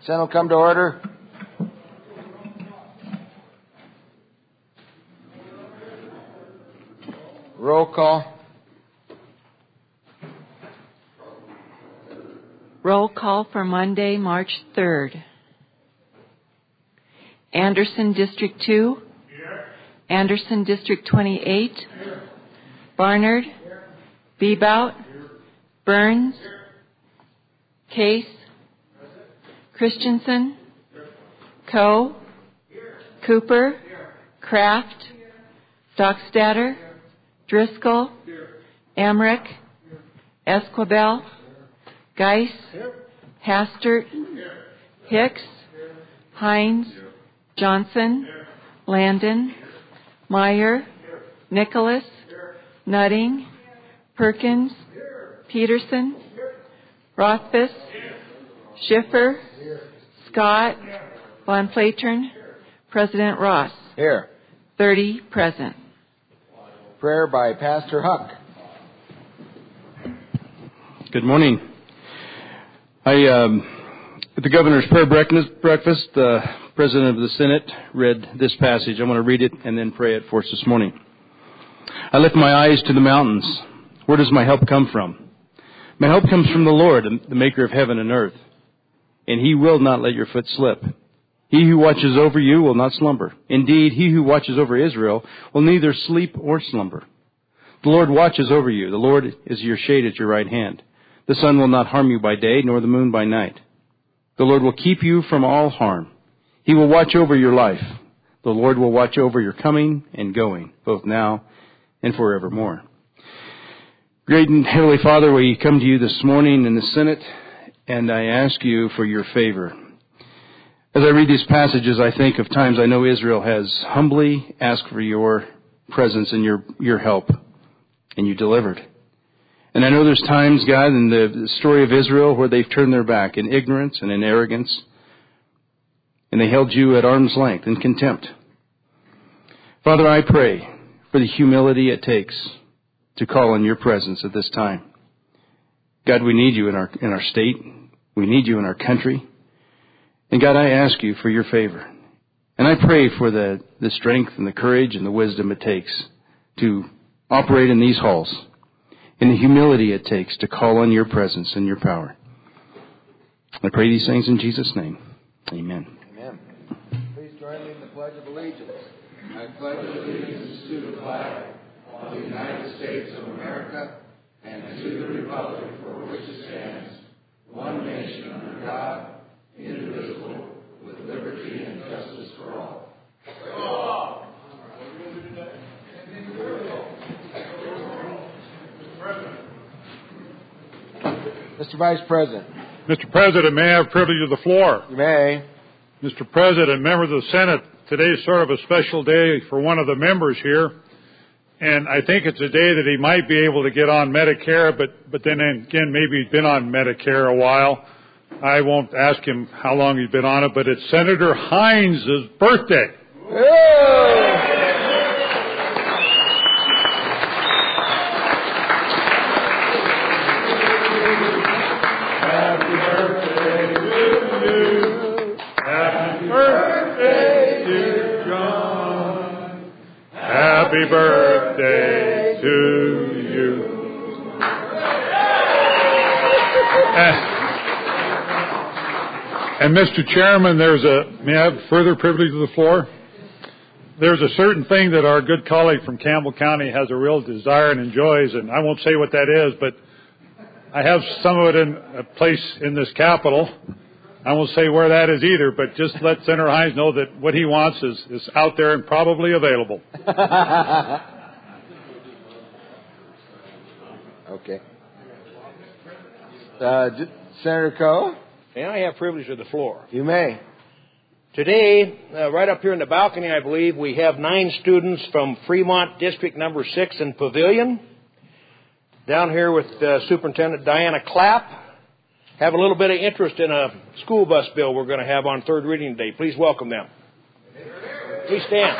Senate will come to order. Roll call. Roll call for Monday, March 3rd. Anderson, District 2. Here. Anderson, District 28. Here. Barnard. Here. Bebout. Here. Burns. Here. Case. Present. Christensen. Here. Coe. Here. Cooper. Here. Kraft. Here. Stockstatter. Here. Driscoll. Here. Emmerich. Here. Esquivel. Here. Geis. Here. Hastert. Here. Hicks. Here. Hines. Here. Johnson. Here. Landon. Here. Meyer. Here. Nicholas. Here. Nutting. Here. Perkins. Here. Peterson. Here. Rothfuss. Here. Schiffer. Here. Scott. Here. Von Platern. Here. President Ross. Here. 30 present. Prayer by Pastor Huck. Good morning. At the governor's prayer breakfast, the president of the Senate read this passage. I want to read it and then pray it for us this morning. I lift my eyes to the mountains. Where does my help come from? My help comes from the Lord, the maker of heaven and earth. And he will not let your foot slip. He who watches over you will not slumber. Indeed, he who watches over Israel will neither sleep or slumber. The Lord watches over you. The Lord is your shade at your right hand. The sun will not harm you by day, nor the moon by night. The Lord will keep you from all harm. He will watch over your life. The Lord will watch over your coming and going, both now and forevermore. Great and Heavenly Father, we come to you this morning in the Senate, and I ask you for your favor. As I read these passages, I think of times I know Israel has humbly asked for your presence and your help, and you delivered. And I know there's times, God, in the story of Israel where they've turned their back in ignorance and in arrogance, and they held you at arm's length in contempt. Father, I pray for the humility it takes to call on your presence at this time. God, we need you in our state. We need you in our country. And God, I ask you for your favor. And I pray for the strength and the courage and the wisdom it takes to operate in these halls, and the humility it takes to call on your presence and your power. I pray these things in Jesus' name. Amen. Amen. Please join me in the Pledge of Allegiance. I pledge allegiance to the flag of the United States of America and to the republic for which it stands, one nation under God, indivisible, with liberty and justice for all. Mr. Vice President. Mr. President, may I have privilege of the floor? You may. Mr. President, members of the Senate, today is sort of a special day for one of the members here. And I think it's a day that he might be able to get on Medicare, but then again, maybe he's been on Medicare a while. I won't ask him how long he's been on it, but it's Senator Hines' birthday. Happy birthday to you. Happy birthday, dear John. Happy birthday to you. And Mr. Chairman, may I have further privilege of the floor? There's a certain thing that our good colleague from Campbell County has a real desire and enjoys, and I won't say what that is, but I have some of it in a place in this Capitol. I won't say where that is either, but just let Senator Hines know that what he wants is out there and probably available. Okay. Senator Coe? May I have privilege of the floor? You may. Today, right up here in the balcony, I believe, we have 9 students from Fremont District Number 6 in Pavilion. Down here with Superintendent Diana Clapp. Have a little bit of interest in a school bus bill we're going to have on third reading today. Please welcome them. Please stand.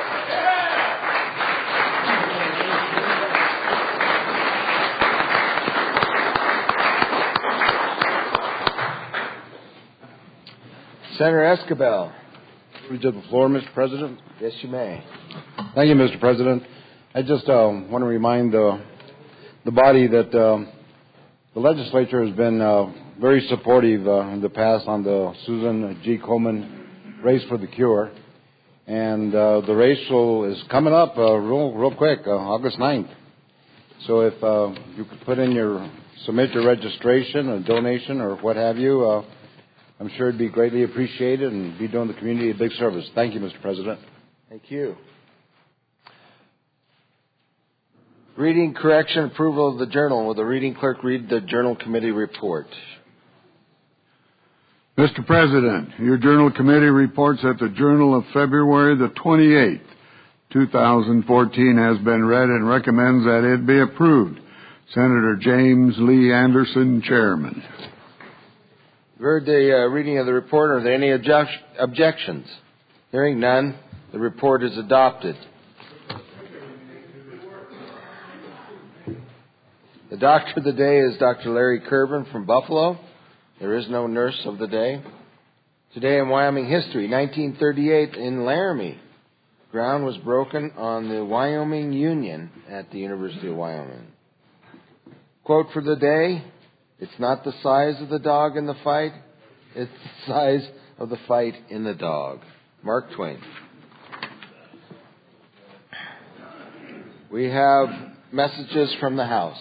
Senator Escabel. Privilege of the floor, Mr. President. Yes, you may. Thank you, Mr. President. I just want to remind the body that the legislature has been very supportive in the past on the Susan G. Komen Race for the Cure. And the race is coming up real quick, August 9th. So if you could submit your registration, a donation, or what have you, I'm sure it'd be greatly appreciated and be doing the community a big service. Thank you, Mr. President. Thank you. Reading, correction, approval of the journal. Will the reading clerk read the journal committee report? Mr. President, your journal committee reports that the journal of February the 28th, 2014 has been read and recommends that it be approved. Senator James Lee Anderson, Chairman. You heard the reading of the report. Are there any objections? Hearing none, the report is adopted. The doctor of the day is Dr. Larry Kervin from Buffalo. There is no nurse of the day. Today in Wyoming history, 1938 in Laramie, ground was broken on the Wyoming Union at the University of Wyoming. Quote for the day, it's not the size of the dog in the fight, it's the size of the fight in the dog. Mark Twain. We have messages from the House.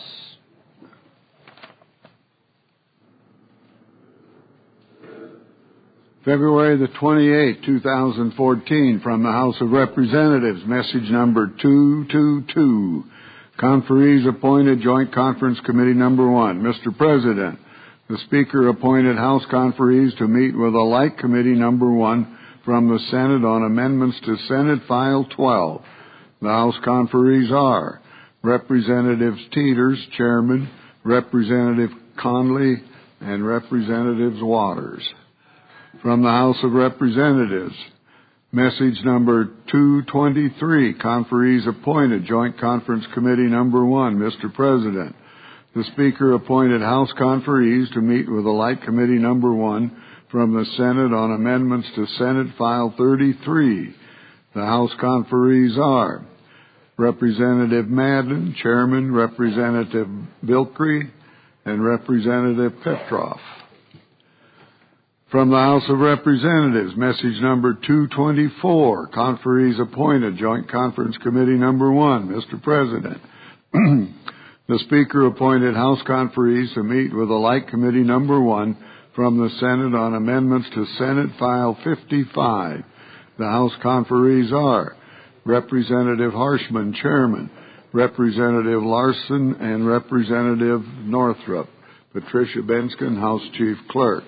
February the 28th, 2014, from the House of Representatives, message number 222. Conferees appointed Joint Conference Committee number 1. Mr. President, the Speaker appointed House conferees to meet with a like committee number 1 from the Senate on amendments to Senate File 12. The House conferees are Representatives Teeters, Chairman, Representative Conley, and Representatives Waters. From the House of Representatives, message number 223, conferees appointed, Joint Conference Committee number 1. Mr. President, the Speaker appointed House conferees to meet with a like committee number 1 from the Senate on amendments to Senate File 33. The House conferees are Representative Madden, Chairman, Representative Bilkry, and Representative Petroff. From the House of Representatives, message number 224, conferees appointed, Joint Conference Committee number 1. Mr. President, the Speaker appointed House conferees to meet with a like committee number 1 from the Senate on amendments to Senate File 55. The House conferees are Representative Harshman, Chairman, Representative Larson, and Representative Northrup. Patricia Benskin, House Chief Clerk.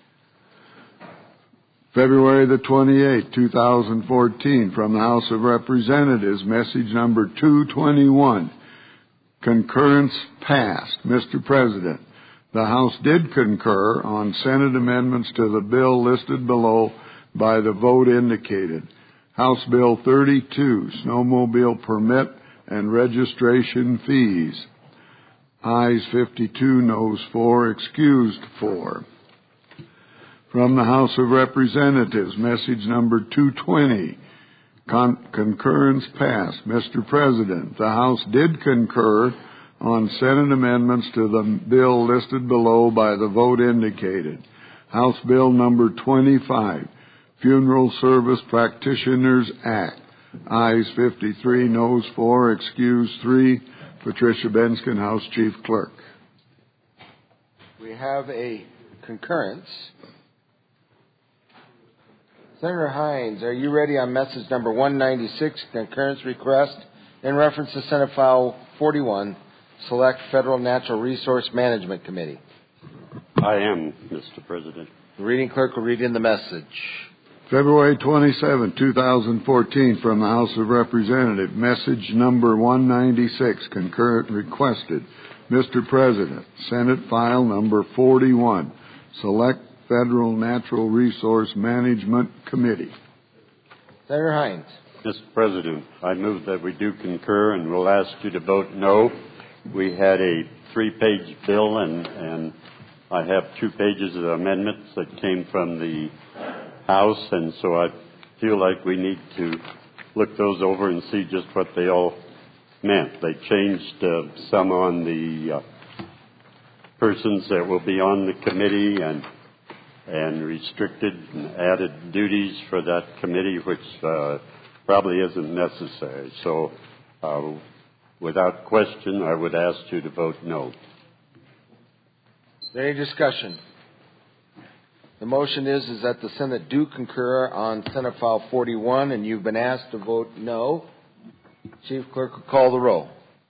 February the 28th, 2014, from the House of Representatives, message number 221. Concurrence passed. Mr. President, the House did concur on Senate amendments to the bill listed below by the vote indicated. House Bill 32, snowmobile permit and registration fees. Ayes 52, noes 4, excused 4. From the House of Representatives, message number 220, concurrence passed. Mr. President, the House did concur on Senate amendments to the bill listed below by the vote indicated. House Bill number 25, Funeral Service Practitioners Act. Ayes 53, noes 4, excused 3. Patricia Benskin, House Chief Clerk. We have a concurrence. Senator Hines, are you ready on message number 196, concurrence request in reference to Senate File 41, Select Federal Natural Resource Management Committee? I am, Mr. President. The reading clerk will read in the message. February 27, 2014, from the House of Representatives, message number 196, concurrent requested. Mr. President, Senate File number 41, Select Federal Natural Resource Management Committee. Senator Hines. Mr. President, I move that we do concur and will ask you to vote no. We had a 3-page bill and I have 2 pages of amendments that came from the House, and so I feel like we need to look those over and see just what they all meant. They changed some on the persons that will be on the committee and restricted and added duties for that committee, which probably isn't necessary. So without question, I would ask you to vote no. Is there any discussion? The motion is that the Senate do concur on Senate File 41, and you've been asked to vote no. Chief Clerk will call the roll.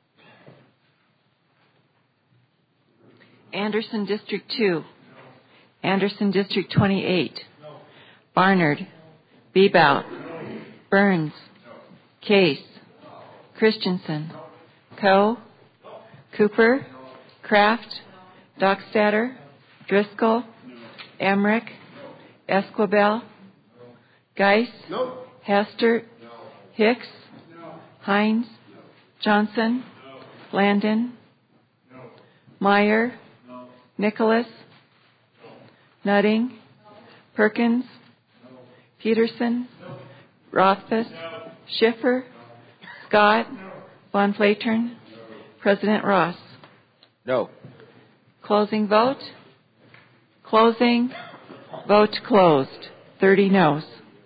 Anderson District 2. Anderson District 28. Barnard. Bebout. Burns. Case. Christensen. Coe. Cooper. Kraft. Dockstader. Driscoll. Emmerich. Esquibel. Geis. Hastert. Hicks. Hines. Johnson. Landon. Meyer. Nicholas. Nutting. Perkins. Peterson. Rothfuss. Schiffer. Scott. Von Flatern. President Ross. No. Closing vote. Closing. Vote closed. 30 noes.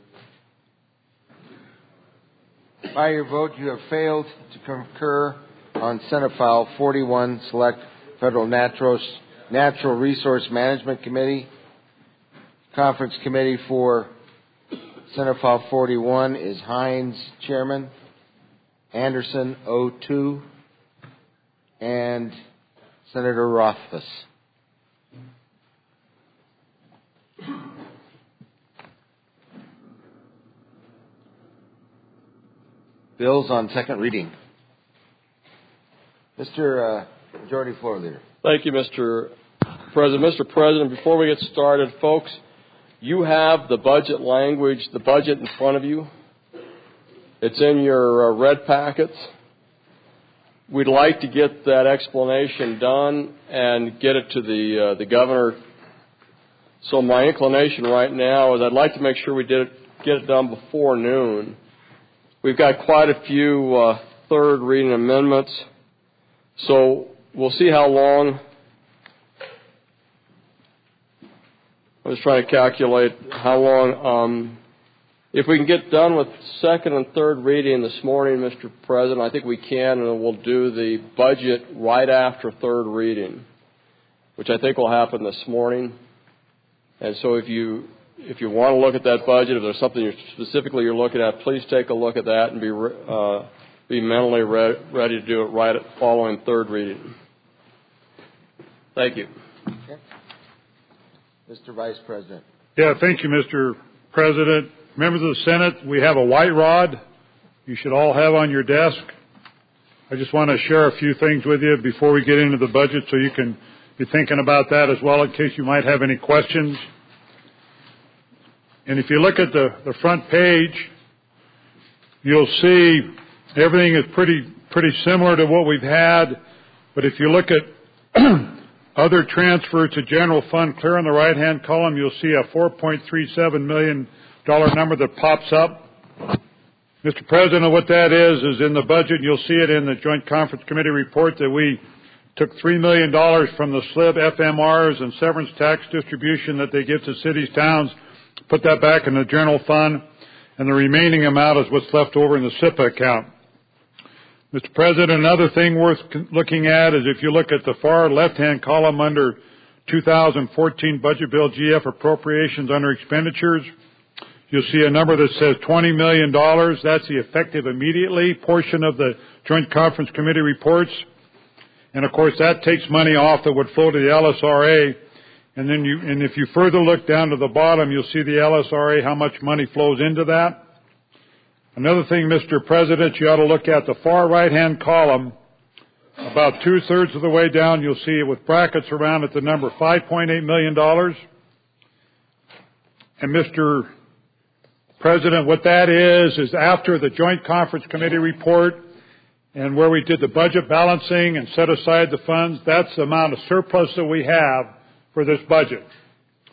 By your vote, you have failed to concur on Senate File 41, Select Federal Natural Resource Management Committee. Conference Committee for Senate File 41 is Hines, Chairman, Anderson, 02, and Senator Rothfuss. Bills on second reading. Mr. Majority Floor Leader. Thank you, Mr. President. Mr. President, before we get started, folks, you have the budget language, the budget in front of you. It's in your red packets. We'd like to get that explanation done and get it to the governor. So my inclination right now is I'd like to make sure we get it done before noon. We've got quite a few third reading amendments, so we'll see how long. I was trying to calculate how long. If we can get done with second and third reading this morning, Mr. President, I think we can, and we'll do the budget right after third reading, which I think will happen this morning. And so if you want to look at that budget, if there's something you're looking at, please take a look at that and be mentally ready to do it right following third reading. Thank you. Okay. Mr. Vice President. Yeah, thank you, Mr. President. Members of the Senate, we have a white rod you should all have on your desk. I just want to share a few things with you before we get into the budget so you can be thinking about that as well in case you might have any questions. And if you look at the front page, you'll see everything is pretty similar to what we've had. But if you look at other transfers to general fund, clear on the right-hand column, you'll see a $4.37 million number that pops up. Mr. President, what that is in the budget. You'll see it in the Joint Conference Committee report that we took $3 million from the SLIB FMRs and severance tax distribution that they give to cities, towns, put that back in the general fund, and the remaining amount is what's left over in the SIPA account. Mr. President, another thing worth looking at is if you look at the far left-hand column under 2014 Budget Bill GF appropriations under expenditures, you'll see a number that says $20 million. That's the effective immediately portion of the Joint Conference Committee reports. And, of course, that takes money off that would flow to the LSRA. And if you further look down to the bottom, you'll see the LSRA, how much money flows into that. Another thing, Mr. President, you ought to look at the far right-hand column. About two-thirds of the way down, you'll see it with brackets around it, the number $5.8 million. And, Mr. President, what that is after the Joint Conference Committee report and where we did the budget balancing and set aside the funds, that's the amount of surplus that we have for this budget.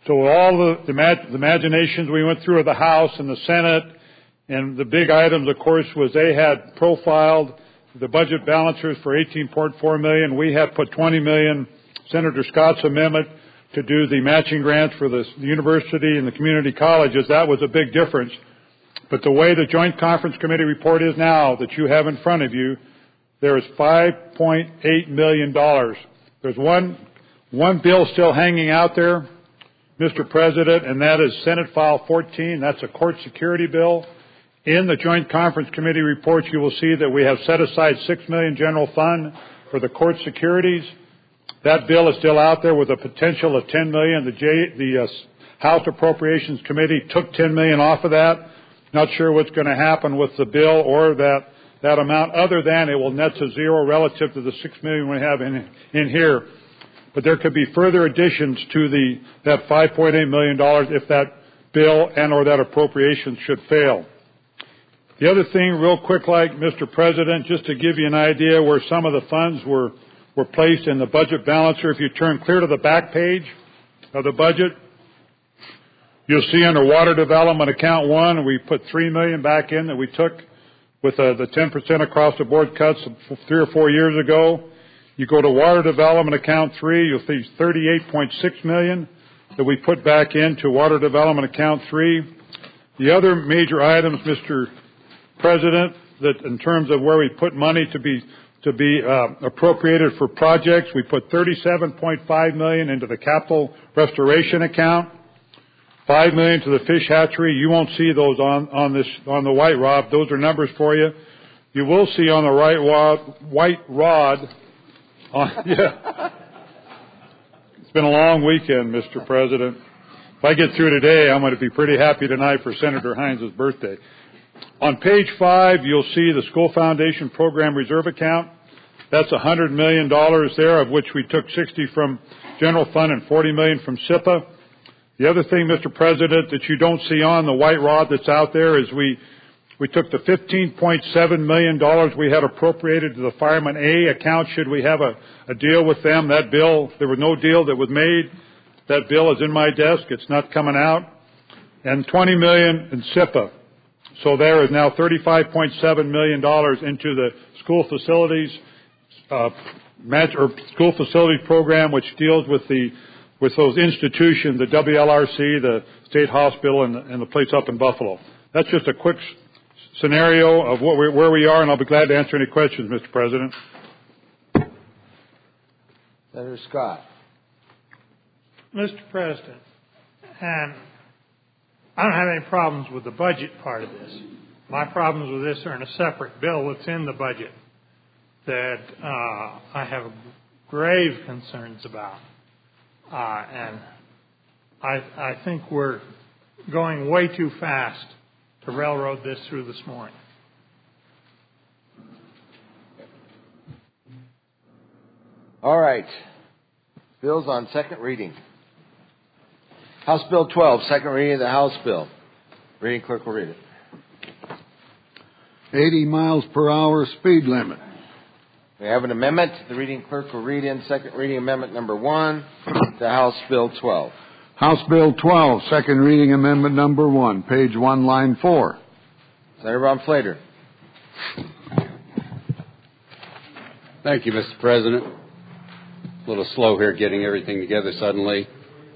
So all the imaginations we went through of the House and the Senate, and the big items, of course, was they had profiled the budget balancers for $18.4 million. We had put $20 million, Senator Scott's amendment, to do the matching grants for the university and the community colleges. That was a big difference. But the way the Joint Conference Committee report is now that you have in front of you, there is $5.8 million. There's one bill still hanging out there, Mr. President, and that is Senate File 14. That's a court security bill. In the Joint Conference Committee report, you will see that we have set aside $6 million general fund for the court securities. That bill is still out there with a potential of $10 million. The House Appropriations Committee took $10 million off of that. Not sure what's going to happen with the bill or that amount, other than it will net to zero relative to the $6 million we have in here. But there could be further additions to that $5.8 million if that bill and or that appropriation should fail. The other thing, real quick, Mr. President, just to give you an idea where some of the funds were placed in the budget balancer. If you turn clear to the back page of the budget, you'll see under Water Development Account 1, we put $3 million back in that we took with the 10% across the board cuts 3 or 4 years ago. You go to Water Development Account 3, you'll see $38.6 million that we put back into Water Development Account 3. The other major items, Mr. President, that in terms of where we put money to be appropriated for projects, we put $37.5 million into the capital restoration account, $5 million to the fish hatchery. You won't see those on the white rod. Those are numbers for you. You will see on the white rod. It's been a long weekend, Mr. President. If I get through today, I'm going to be pretty happy tonight for Senator Hines' birthday. On page 5, you'll see the School Foundation Program Reserve Account. That's $100 million there, of which we took $60 from general fund and $40 million from SIPA. The other thing, Mr. President, that you don't see on the white rod that's out there is we took the $15.7 million we had appropriated to the Fireman A account should we have a deal with them. That bill, there was no deal that was made. That bill is in my desk. It's not coming out. And $20 million in SIPA. So there is now $35.7 million into the school facilities school facilities program, which deals with those institutions, the WLRC, the state hospital, and the place up in Buffalo. That's just a quick scenario of where we are, and I'll be glad to answer any questions, Mr. President. Senator Scott. Mr. President, and I don't have any problems with the budget part of this. My problems with this are in a separate bill that's in the budget that I have grave concerns about. And I think we're going way too fast to railroad this through this morning. All right. Bills on second reading. House Bill 12, second reading of the House Bill. Reading clerk will read it. 80 miles per hour speed limit. We have an amendment. The reading clerk will read in second reading amendment number 1 to House Bill 12. House Bill 12, second reading amendment number 1, page 1, line 4. Senator Ron Flater. Thank you, Mr. President. A little slow here getting everything together suddenly.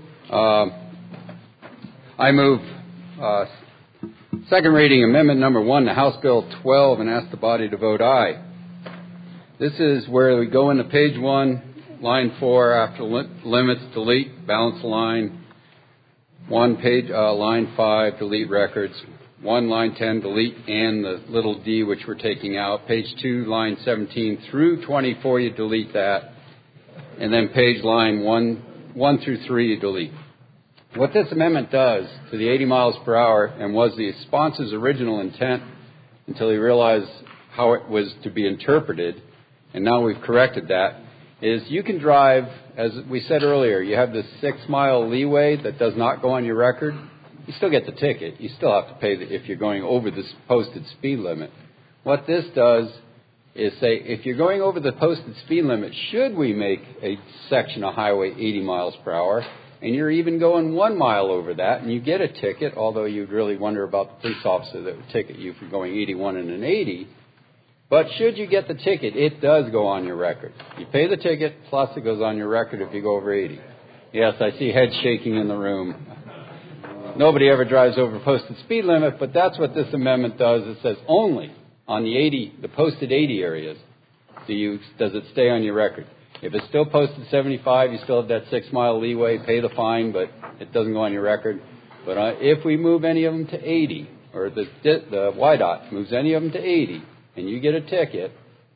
I move second reading amendment number 1 to House Bill 12 and ask the body to vote aye. This is where we go into page 1, line 4, after limits, delete, balance line, 1 page, line 5, delete records, 1 line 10, delete, and the little d which we're taking out. Page 2, line 17 through 24, you delete that. And then page line 1 through 3, you delete. What this amendment does to the 80 miles per hour, and was the sponsor's original intent until he realized how it was to be interpreted, and now we've corrected that, is you can drive, as we said earlier, you have this 6-mile leeway that does not go on your record. You still get the ticket. You still have to pay if you're going over this posted speed limit. What this does is say, if you're going over the posted speed limit, should we make a section of highway 80 miles per hour, and you're even going 1 mile over that, and you get a ticket, although you'd really wonder about the police officer that would ticket you for going 81 and an 80. But should you get the ticket, it does go on your record. You pay the ticket, plus it goes on your record if you go over 80. Yes, I see heads shaking in the room. Nobody ever drives over posted speed limit, but that's what this amendment does. It says only on the posted 80 areas does it stay on your record. If it's still posted 75, you still have that 6 mile leeway, pay the fine, but it doesn't go on your record. But if we move any of them to 80, or the YDOT moves any of them to 80, and you get a ticket,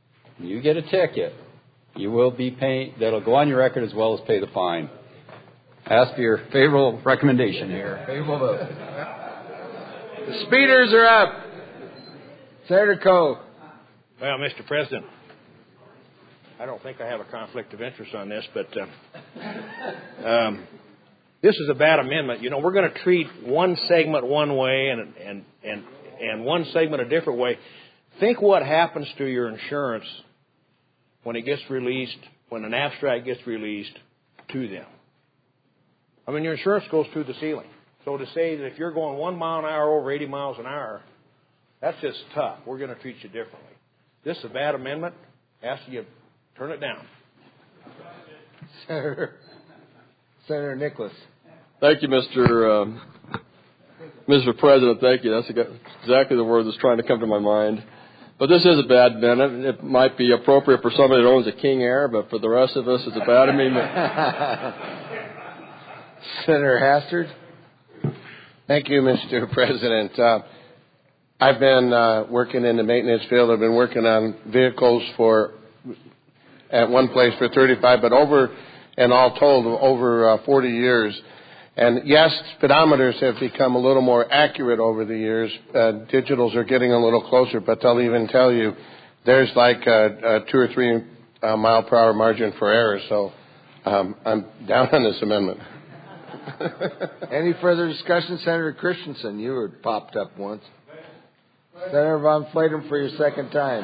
you will be paying, that'll go on your record as well as pay the fine. Ask for your favorable recommendation here. Favorable vote. The speeders are up. Senator Coe. Well, Mr. President, I don't think I have a conflict of interest on this, but this is a bad amendment. You know, we're going to treat one segment one way and one segment a different way. Think what happens to your insurance when it gets released, when an abstract gets released to them. I mean, your insurance goes through the ceiling. So to say that if you're going 1 mile an hour over 80 miles an hour, that's just tough. We're going to treat you differently. This is a bad amendment. Ask you turn it down. Senator Nicholas. Thank you, Mr. President. Thank you. That's exactly the word that's trying to come to my mind. But this is a bad amendment. It might be appropriate for somebody that owns a King Air, but for the rest of us, it's a bad amendment. Senator Hastert. Thank you, Mr. President. I've been working in the maintenance field. I've been working on vehicles at one place for 35, but over 40 years. And yes, speedometers have become a little more accurate over the years. Digitals are getting a little closer, but they'll even tell you there's like a 2 or 3 mile per hour margin for error. So I'm down on this amendment. Any further discussion? Senator Christensen, you were popped up once. Senator Von Flatum for your second time.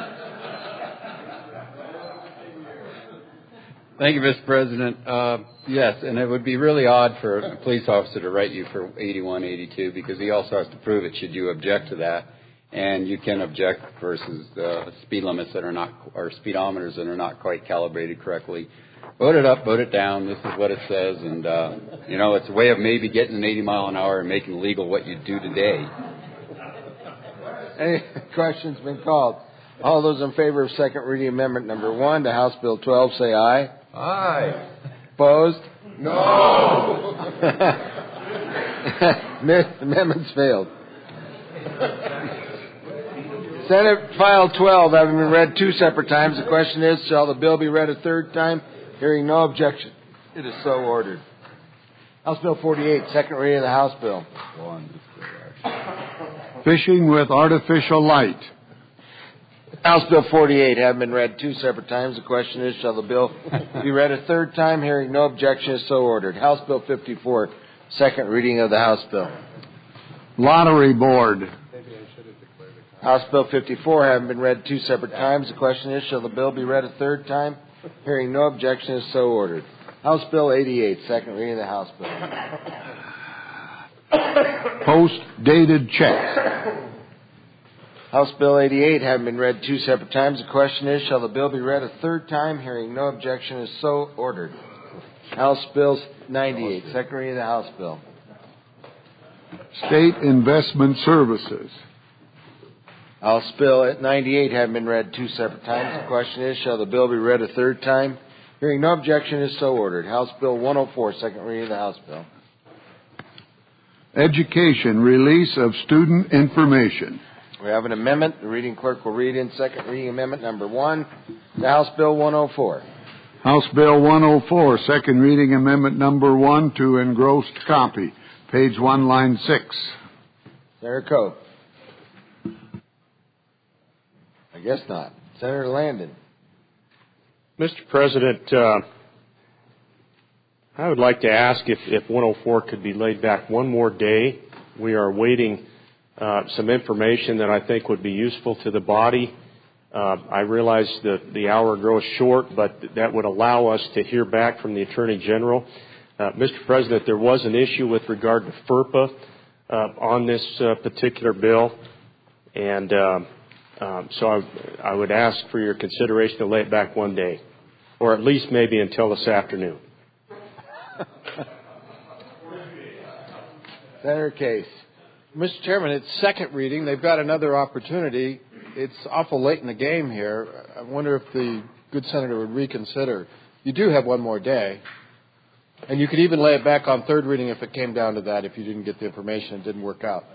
Thank you, Mr. President. Yes, and it would be really odd for a police officer to write you for 81, 82, because he also has to prove it should you object to that. And you can object versus speed limits that are not, or speedometers that are not quite calibrated correctly. Vote it up, vote it down. This is what it says. And, it's a way of maybe getting an 80 mile an hour and making legal what you do today. Any questions been called? All those in favor of second reading amendment number 1 to House Bill 12 say aye. Aye. Opposed? No. Amendment's failed. Senate File 12 having been read 2 separate times. The question is, shall the bill be read a third time? Hearing no objection, it is so ordered. House Bill 48, second reading of the House Bill. Fishing with artificial light. House Bill 48 having been read 2 separate times. The question is, shall the bill be read a third time? Hearing no objection, is so ordered. House Bill 54, second reading of the House Bill. Lottery Board. House Bill 54 having been read 2 separate times. The question is, shall the bill be read a third time? Hearing no objection, is so ordered. House Bill 88, second reading of the House Bill. Post-dated checks. House Bill 88 having been read 2 separate times. The question is, shall the bill be read a third time? Hearing no objection, is so ordered. House Bill 98, second reading of the House Bill. State Investment Services. House Bill 98 having been read 2 separate times. The question is, shall the bill be read a third time? Hearing no objection, is so ordered. House Bill 104, second reading of the House Bill. Education, release of student information. We have an amendment. The reading clerk will read in second reading amendment number 1 to House Bill 104. House Bill 104, second reading amendment number 1 to engrossed copy. Page 1, line 6. Senator Coe. I guess not. Senator Landon. Mr. President, I would like to ask if 104 could be laid back one more day. We are awaiting some information that I think would be useful to the body. I realize that the hour grows short, but that would allow us to hear back from the Attorney General. Mr. President, there was an issue with regard to FERPA on this particular bill, and so I would ask for your consideration to lay it back one day, or at least maybe until this afternoon. Senator Case. Mr. Chairman, it's second reading. They've got another opportunity. It's awful late in the game here. I wonder if the good senator would reconsider. You do have one more day. And you could even lay it back on third reading if it came down to that, if you didn't get the information and it didn't work out.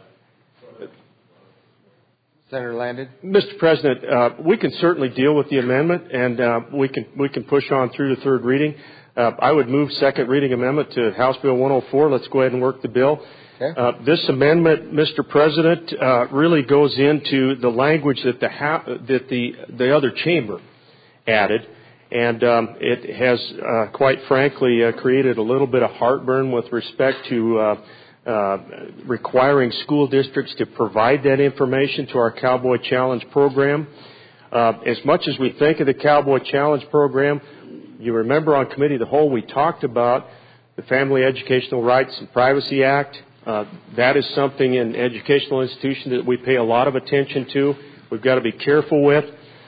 Senator Landon? Mr. President, we can certainly deal with the amendment, and we can push on through to third reading. I would move second reading amendment to House Bill 104. Let's go ahead and work the bill. Okay. This amendment, Mr. President, really goes into the language that the other chamber added, and it has, quite frankly, created a little bit of heartburn with respect to requiring school districts to provide that information to our Cowboy Challenge program. As much as we think of the Cowboy Challenge program, you remember on Committee of the Whole we talked about the Family Educational Rights and Privacy Act. That is something in educational institutions that we pay a lot of attention to. We've got to be careful with.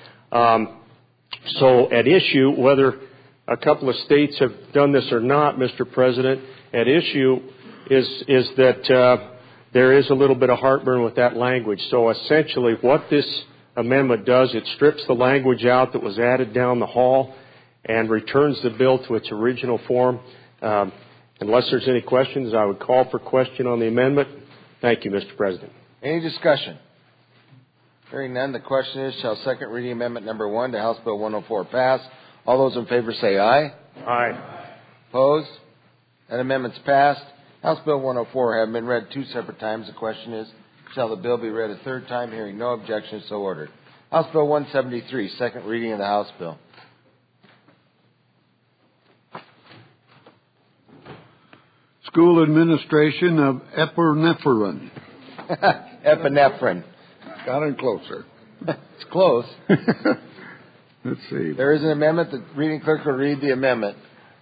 So at issue, whether a couple of states have done this or not, Mr. President, at issue is that there is a little bit of heartburn with that language. So essentially what this amendment does, it strips the language out that was added down the hall and returns the bill to its original form. Unless there's any questions, I would call for question on the amendment. Thank you, Mr. President. Any discussion? Hearing none, the question is, shall second reading amendment number 1 to House Bill 104 pass? All those in favor say aye. Aye. Opposed? That amendment's passed. House Bill 104 having been read 2 separate times. The question is, shall the bill be read a third time? Hearing no objection, so ordered. House Bill 173, second reading of the House bill. School administration of epinephrine. Epinephrine. Got it closer. It's close. Let's see. There is an amendment. The reading clerk will read the amendment.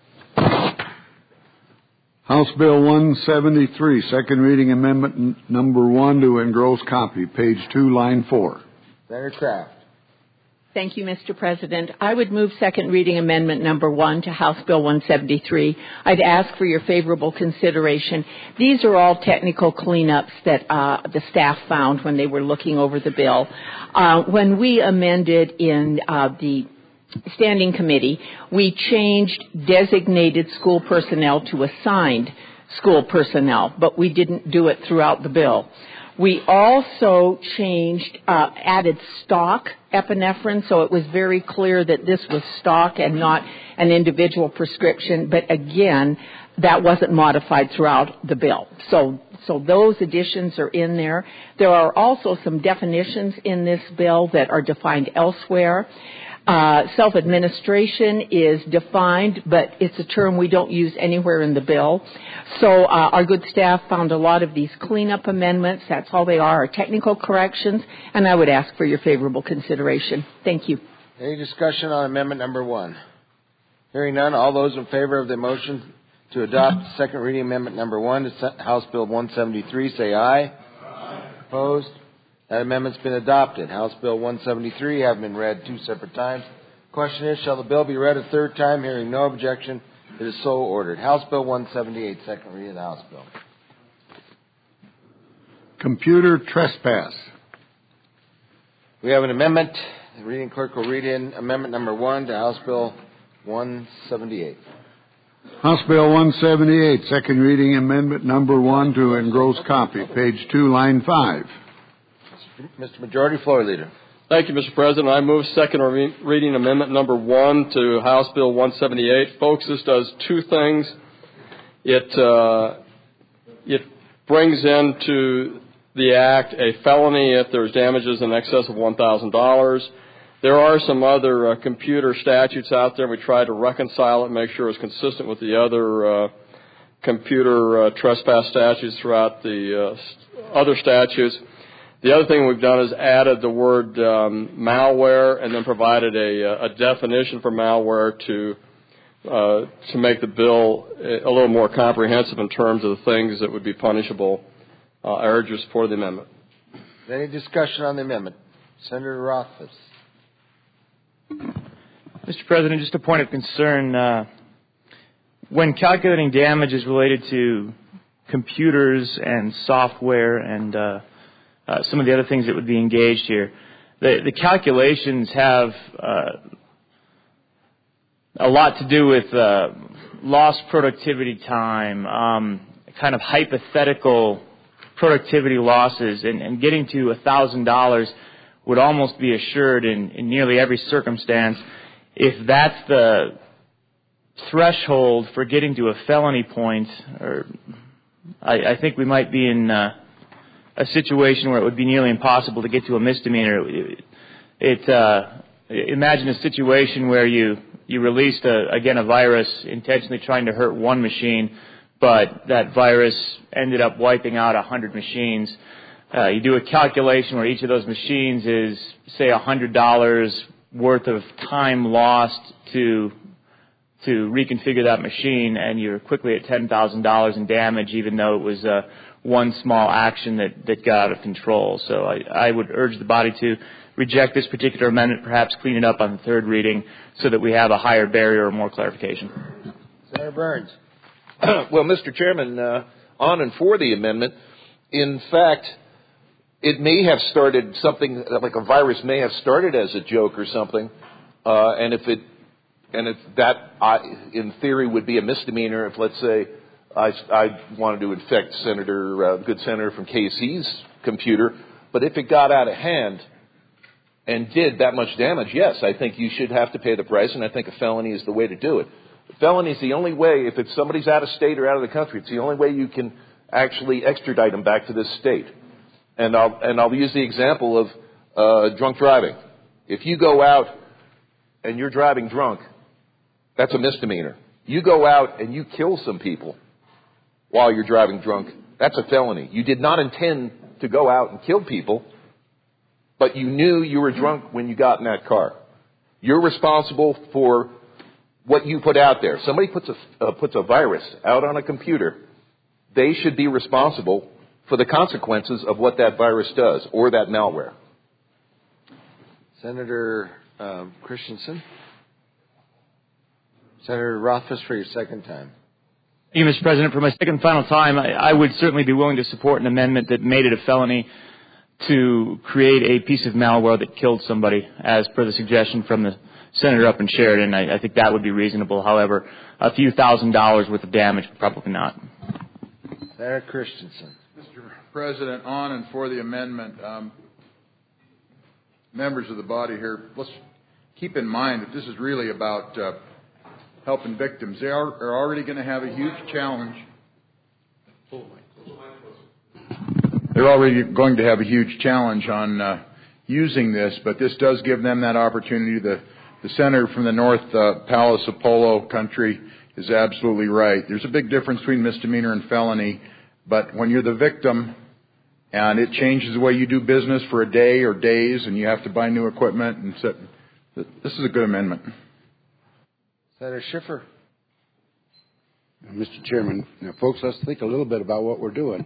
House Bill 173, second reading amendment number 1 to engross copy, page 2, line 4. Senator Kraft. Thank you, Mr. President. I would move second reading amendment number 1 to House Bill 173. I'd ask for your favorable consideration. These are all technical cleanups that the staff found when they were looking over the bill. When we amended in the standing committee, we changed designated school personnel to assigned school personnel, but we didn't do it throughout the bill. We also changed, added stock epinephrine, so it was very clear that this was stock and not an individual prescription. But again, that wasn't modified throughout the bill. So those additions are in there. There are also some definitions in this bill that are defined elsewhere. Self-administration is defined, but it's a term we don't use anywhere in the bill. So our good staff found a lot of these cleanup amendments. That's all they are technical corrections, and I would ask for your favorable consideration. Thank you. Any discussion on amendment number 1? Hearing none, all those in favor of the motion to adopt second reading amendment number 1 to House Bill 173 say aye. Aye. Opposed? That amendment's been adopted. House Bill 173 having been read 2 separate times. Question is, shall the bill be read a third time? Hearing no objection, it is so ordered. House Bill 178, second reading of the House bill. Computer trespass. We have an amendment. The reading clerk will read in amendment number 1 to House Bill 178. House Bill 178, second reading amendment number 1 to engross copy, page 2, line 5. Mr. Majority Floor Leader. Thank you, Mr. President. I move second reading amendment number 1 to House Bill 178. Folks, this does 2 things. It brings into the Act a felony if there's damages in excess of $1,000. There are some other computer statutes out there. We try to reconcile it and make sure it's consistent with the other computer trespass statutes throughout the other statutes. The other thing we've done is added the word malware and then provided a definition for malware to to make the bill a little more comprehensive in terms of the things that would be punishable. I urge your support of the amendment. Any discussion on the amendment? Senator Rothfuss. Mr. President, just a point of concern. When calculating damages related to computers and software and some of the other things that would be engaged here, the calculations have a lot to do with lost productivity time, kind of hypothetical productivity losses, and getting to $1,000 would almost be assured in nearly every circumstance. If that's the threshold for getting to a felony point, or I think we might be in a situation where it would be nearly impossible to get to a misdemeanor. Imagine a situation where you released a virus intentionally trying to hurt one machine, but that virus ended up wiping out 100 machines. You do a calculation where each of those machines is, say, $100 worth of time lost to reconfigure that machine, and you're quickly at $10,000 in damage, even though it was one small action that got out of control. So I would urge the body to reject this particular amendment, perhaps clean it up on the third reading so that we have a higher barrier or more clarification. Senator Burns. Well, Mr. Chairman, on and for the amendment, in fact, it may have started something like a virus may have started as a joke or something, and if that in theory would be a misdemeanor if, let's say, I wanted to infect good senator from KC's computer, but if it got out of hand and did that much damage, yes, I think you should have to pay the price, and I think a felony is the way to do it. A felony is the only way, if it's somebody's out of state or out of the country, it's the only way you can actually extradite them back to this state. And I'll use the example of drunk driving. If you go out and you're driving drunk, that's a misdemeanor. You go out and you kill some people while you're driving drunk, that's a felony. You did not intend to go out and kill people, but you knew you were drunk when you got in that car. You're responsible for what you put out there. Somebody puts a virus out on a computer, they should be responsible for the consequences of what that virus does or that malware. Senator Christensen. Senator Rothfuss for your second time. Thank you, Mr. President. For my second and final time, I would certainly be willing to support an amendment that made it a felony to create a piece of malware that killed somebody, as per the suggestion from the senator up in Sheridan. I think that would be reasonable. However, a few $1,000s worth of damage, probably not. Senator Christensen. Mr. President, on and for the amendment, members of the body here, let's keep in mind that this is really about helping victims. They are already going to have a huge challenge. They're already going to have a huge challenge on using this, but this does give them that opportunity. The senator from the North Palace Apollo country is absolutely right. There's a big difference between misdemeanor and felony, but when you're the victim and it changes the way you do business for a day or days and you have to buy new equipment, and this is a good amendment. Senator Schiffer. Mr. Chairman, now, folks, let's think a little bit about what we're doing.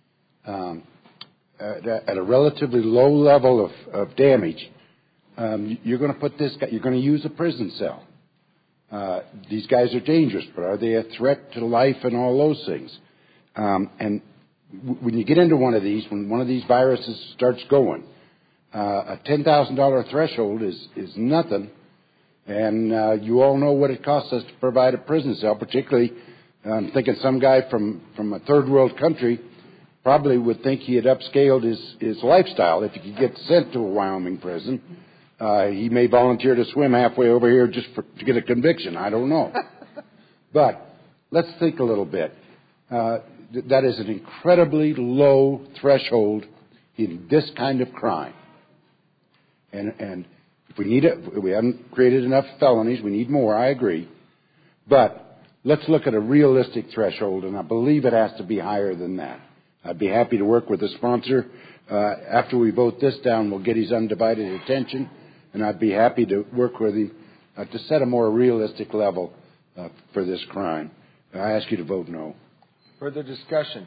At a relatively low level of damage, you're going to put this guy, you're going to use a prison cell. These guys are dangerous, but are they a threat to life and all those things? And when you get into one of these, when one of these viruses starts going, a $10,000 threshold is nothing. And you all know what it costs us to provide a prison cell, particularly I'm thinking some guy from a third world country probably would think he had upscaled his lifestyle if he could get sent to a Wyoming prison. He may volunteer to swim halfway over here just to get a conviction. I don't know. But let's think a little bit. That is an incredibly low threshold in this kind of crime. And if we haven't created enough felonies, we need more, I agree. But let's look at a realistic threshold, and I believe it has to be higher than that. I'd be happy to work with the sponsor. After we vote this down, we'll get his undivided attention, and I'd be happy to work with him to set a more realistic level for this crime. I ask you to vote no. Further discussion?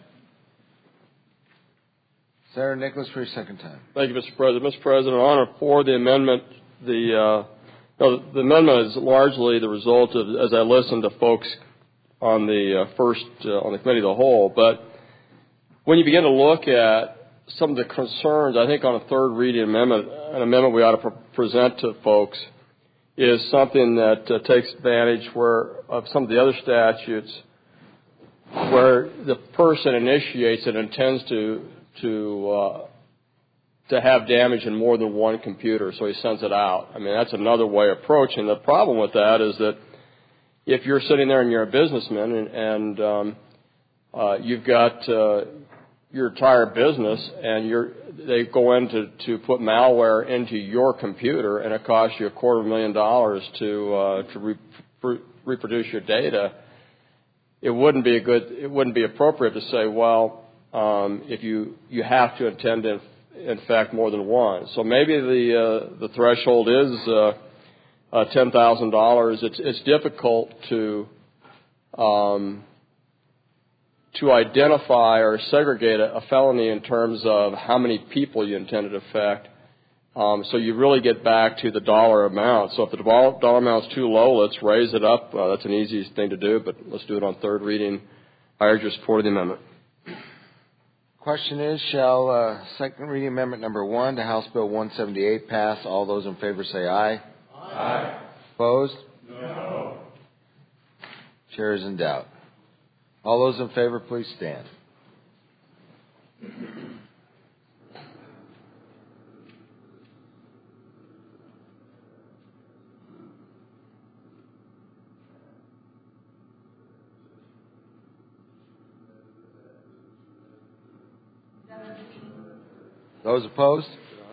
Senator Nicholas for your second time. Thank you, Mr. President. Mr. President, on or for the amendment, the amendment is largely the result of, as I listened to folks on the on the committee of the whole, but when you begin to look at some of the concerns, I think on a third reading amendment, an amendment we ought to present to folks is something that takes advantage of some of the other statutes where the person initiates and intends to have damage in more than one computer, so he sends it out. I mean, that's another way of approaching. The problem with that is that if you're sitting there and you're a businessman and you've got your entire business and they go in to put malware into your computer and it costs you $250,000 to reproduce your data, it wouldn't be appropriate to say, well, if you have to intend to infect more than one. So maybe the threshold is $10,000. It's difficult to identify or segregate a felony in terms of how many people you intend to affect. So you really get back to the dollar amount. So if the dollar amount is too low, let's raise it up. That's an easy thing to do, but let's do it on third reading. I urge your support of the amendment. Question is, shall second reading amendment number 1 to House Bill 178 pass? All those in favor say aye. Aye. Opposed? No. Chair is in doubt. All those in favor, please stand. Those opposed?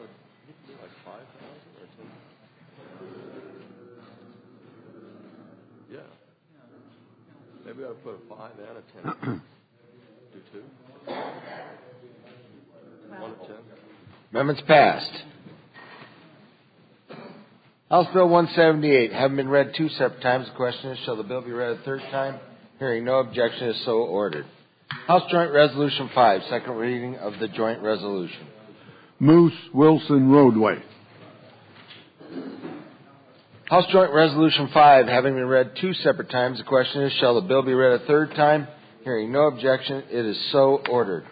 Yeah. Maybe I would put a 5 and a 10. Do 2. 1 to 10. Amendment's passed. House Bill 178, having been read 2 separate times, the question is, shall the bill be read a third time? Hearing no objection, is so ordered. House Joint Resolution 5, second reading of the joint resolution. Moose Wilson Roadway. House Joint Resolution 5, having been read 2 separate times, the question is, shall the bill be read a third time? Hearing no objection, it is so ordered.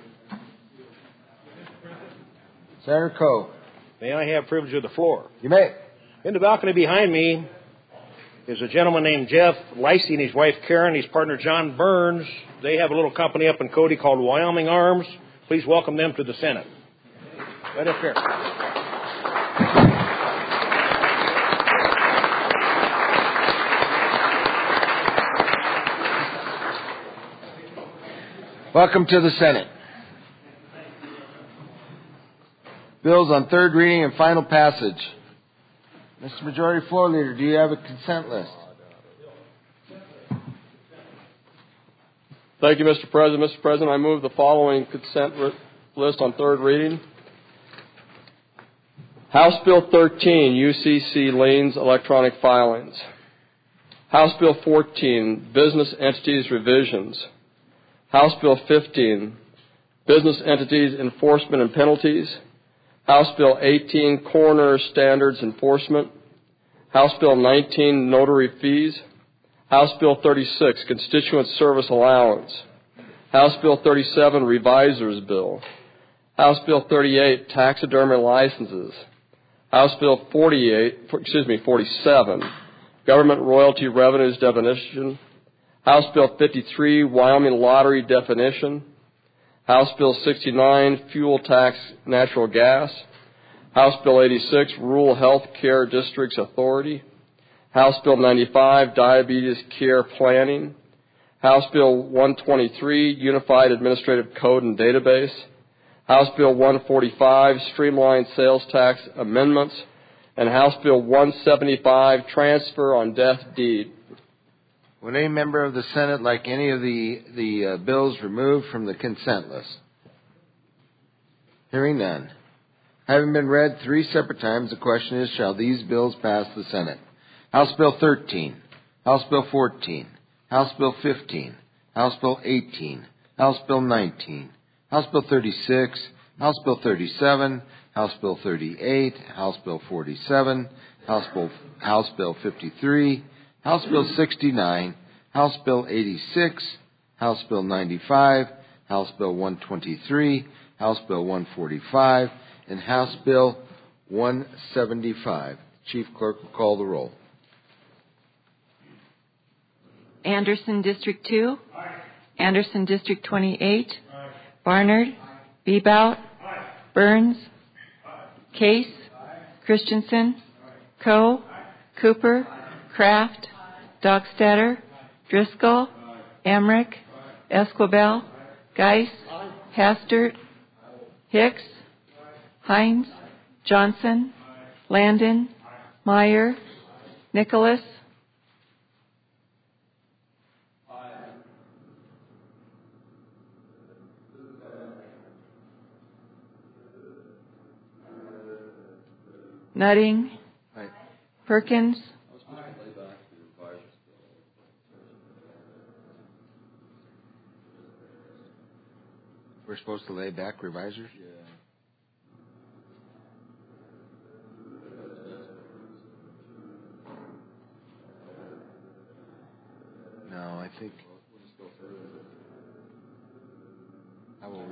Senator Coe. May I have privilege of the floor? You may. In the balcony behind me is a gentleman named Jeff Lacey and his wife Karen, his partner John Burns. They have a little company up in Cody called Wyoming Arms. Please welcome them to the Senate. Right up here. Welcome to the Senate. Bills on third reading and final passage. Mr. Majority Floor Leader, do you have a consent list? Thank you, Mr. President. Mr. President, I move the following consent list on third reading. House Bill 13, UCC liens electronic filings. House Bill 14, business entities revisions. House Bill 15, business entities enforcement and penalties. House Bill 18, coroner standards enforcement. House Bill 19, notary fees. House Bill 36, constituent service allowance. House Bill 37, reviser's bill. House Bill 38, taxidermy licenses. House Bill 47, government royalty revenues definition. House Bill 53, Wyoming lottery definition. House Bill 69, fuel tax natural gas. House Bill 86, rural health care districts authority. House Bill 95, diabetes care planning. House Bill 123, unified administrative code and database. House Bill 145, streamlined sales tax amendments. And House Bill 175, transfer on death deed. Would any member of the Senate like any of the bills removed from the consent list? Hearing none. Having been read 3 separate times, the question is, shall these bills pass the Senate? House Bill 13, House Bill 14, House Bill 15, House Bill 18, House Bill 19, House Bill 36, House Bill 37, House Bill 38, House Bill 47, House Bill 53, House Bill 69, House Bill 86, House Bill 95, House Bill 123, House Bill 145, and House Bill 175. Chief Clerk will call the roll. Anderson, District 2. Aye. Anderson, District 28. Aye. Barnard. Aye. Bebout. Aye. Burns. Aye. Case. Aye. Christensen. Aye. Coe. Aye. Cooper. Aye. Kraft. Aye. Dockstader. Aye. Driscoll. Aye. Emmerich. Aye. Esquibel. Aye. Geis. Aye. Hastert. Aye. Hicks. Aye. Hines. Aye. Johnson. Aye. Landon. Aye. Meyer. Aye. Nicholas. Nutting. Aye. Perkins. Aye. We're supposed to lay back revisers? Yeah. No, I think. How will we?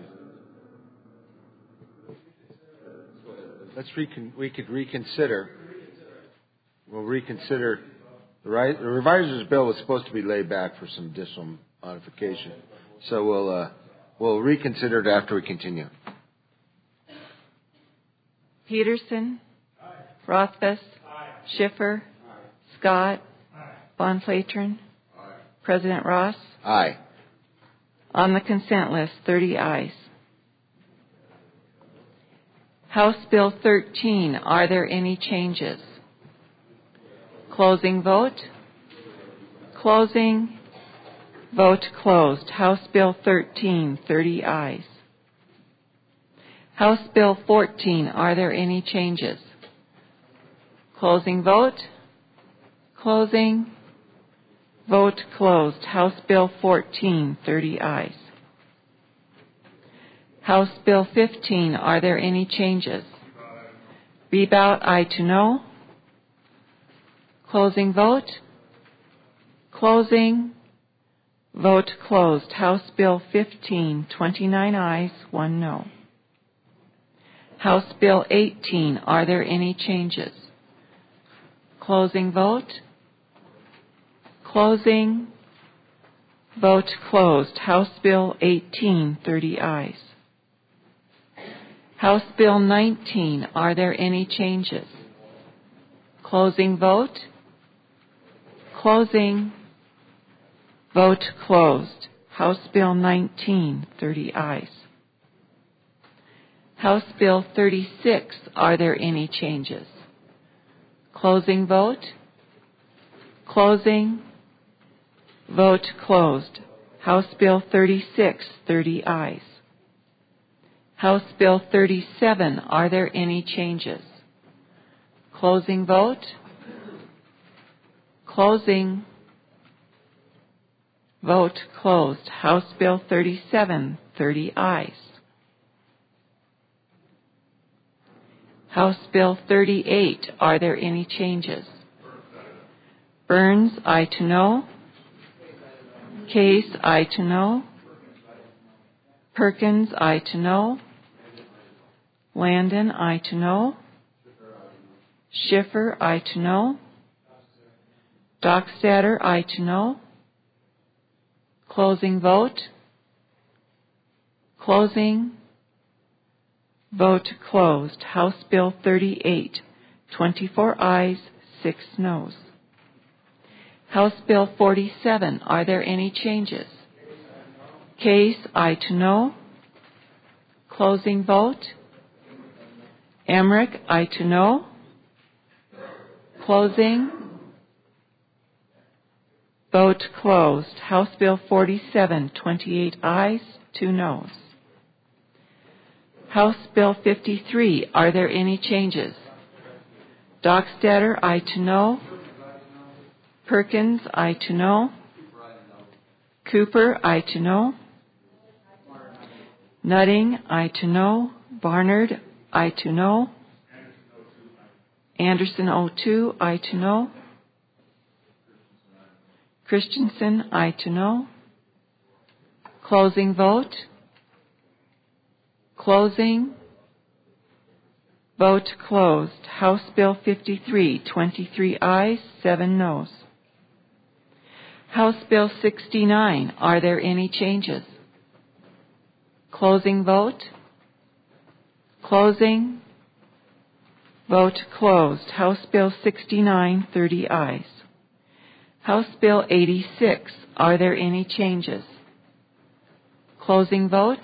We could reconsider. We'll reconsider. The reviser's bill was supposed to be laid back for some additional modification. So we'll reconsider it after we continue. Peterson. Aye. Rothfuss. Aye. Schiffer. Aye. Scott. Aye. Von Flatron. Aye. President Ross. Aye. On the consent list, 30 ayes. House Bill 13, are there any changes? Closing vote. Closing. Vote closed. House Bill 13, 30 ayes. House Bill 14, are there any changes? Closing vote. Closing. Vote closed. House Bill 14, 30 ayes. House Bill 15, are there any changes? Bebout, aye to no. Closing vote. Closing. Vote closed. House Bill 15, 29 ayes, 1 no. House Bill 18, are there any changes? Closing vote. Closing. Vote closed. House Bill 18, 30 ayes. House Bill 19, are there any changes? Closing vote. Closing. Vote closed. House Bill 19, 30 ayes. House Bill 36, are there any changes? Closing vote. Closing. Vote closed. House Bill 36, 30 ayes. House Bill 37, are there any changes? Closing vote. Closing. Vote closed. House Bill 37, 30 ayes. House Bill 38, are there any changes? Burns, aye to no. Case, aye to no. Perkins, aye to no. Landon, aye to no. Schiffer, aye to no. Dockstader, aye to no. Closing vote. Closing. Vote closed. House Bill 38, 24 ayes, 6 noes. House Bill 47, are there any changes? Case, aye to no. Closing vote. Emmerich, aye to no. Closing. Vote closed. House Bill 47, 28 ayes, 2 noes. House Bill 53, are there any changes? Dockstader, aye to no. Perkins, aye to no. Cooper, aye to no. Nutting, aye to no. Barnard, aye to no. Anderson, O2, aye to no. Christensen, aye to no. Closing vote. Closing. Vote closed. House Bill 53, 23 ayes, 7 noes. House Bill 69, are there any changes? Closing vote. Closing. Vote closed. House Bill 69, 30 ayes. House Bill 86, are there any changes? Closing vote.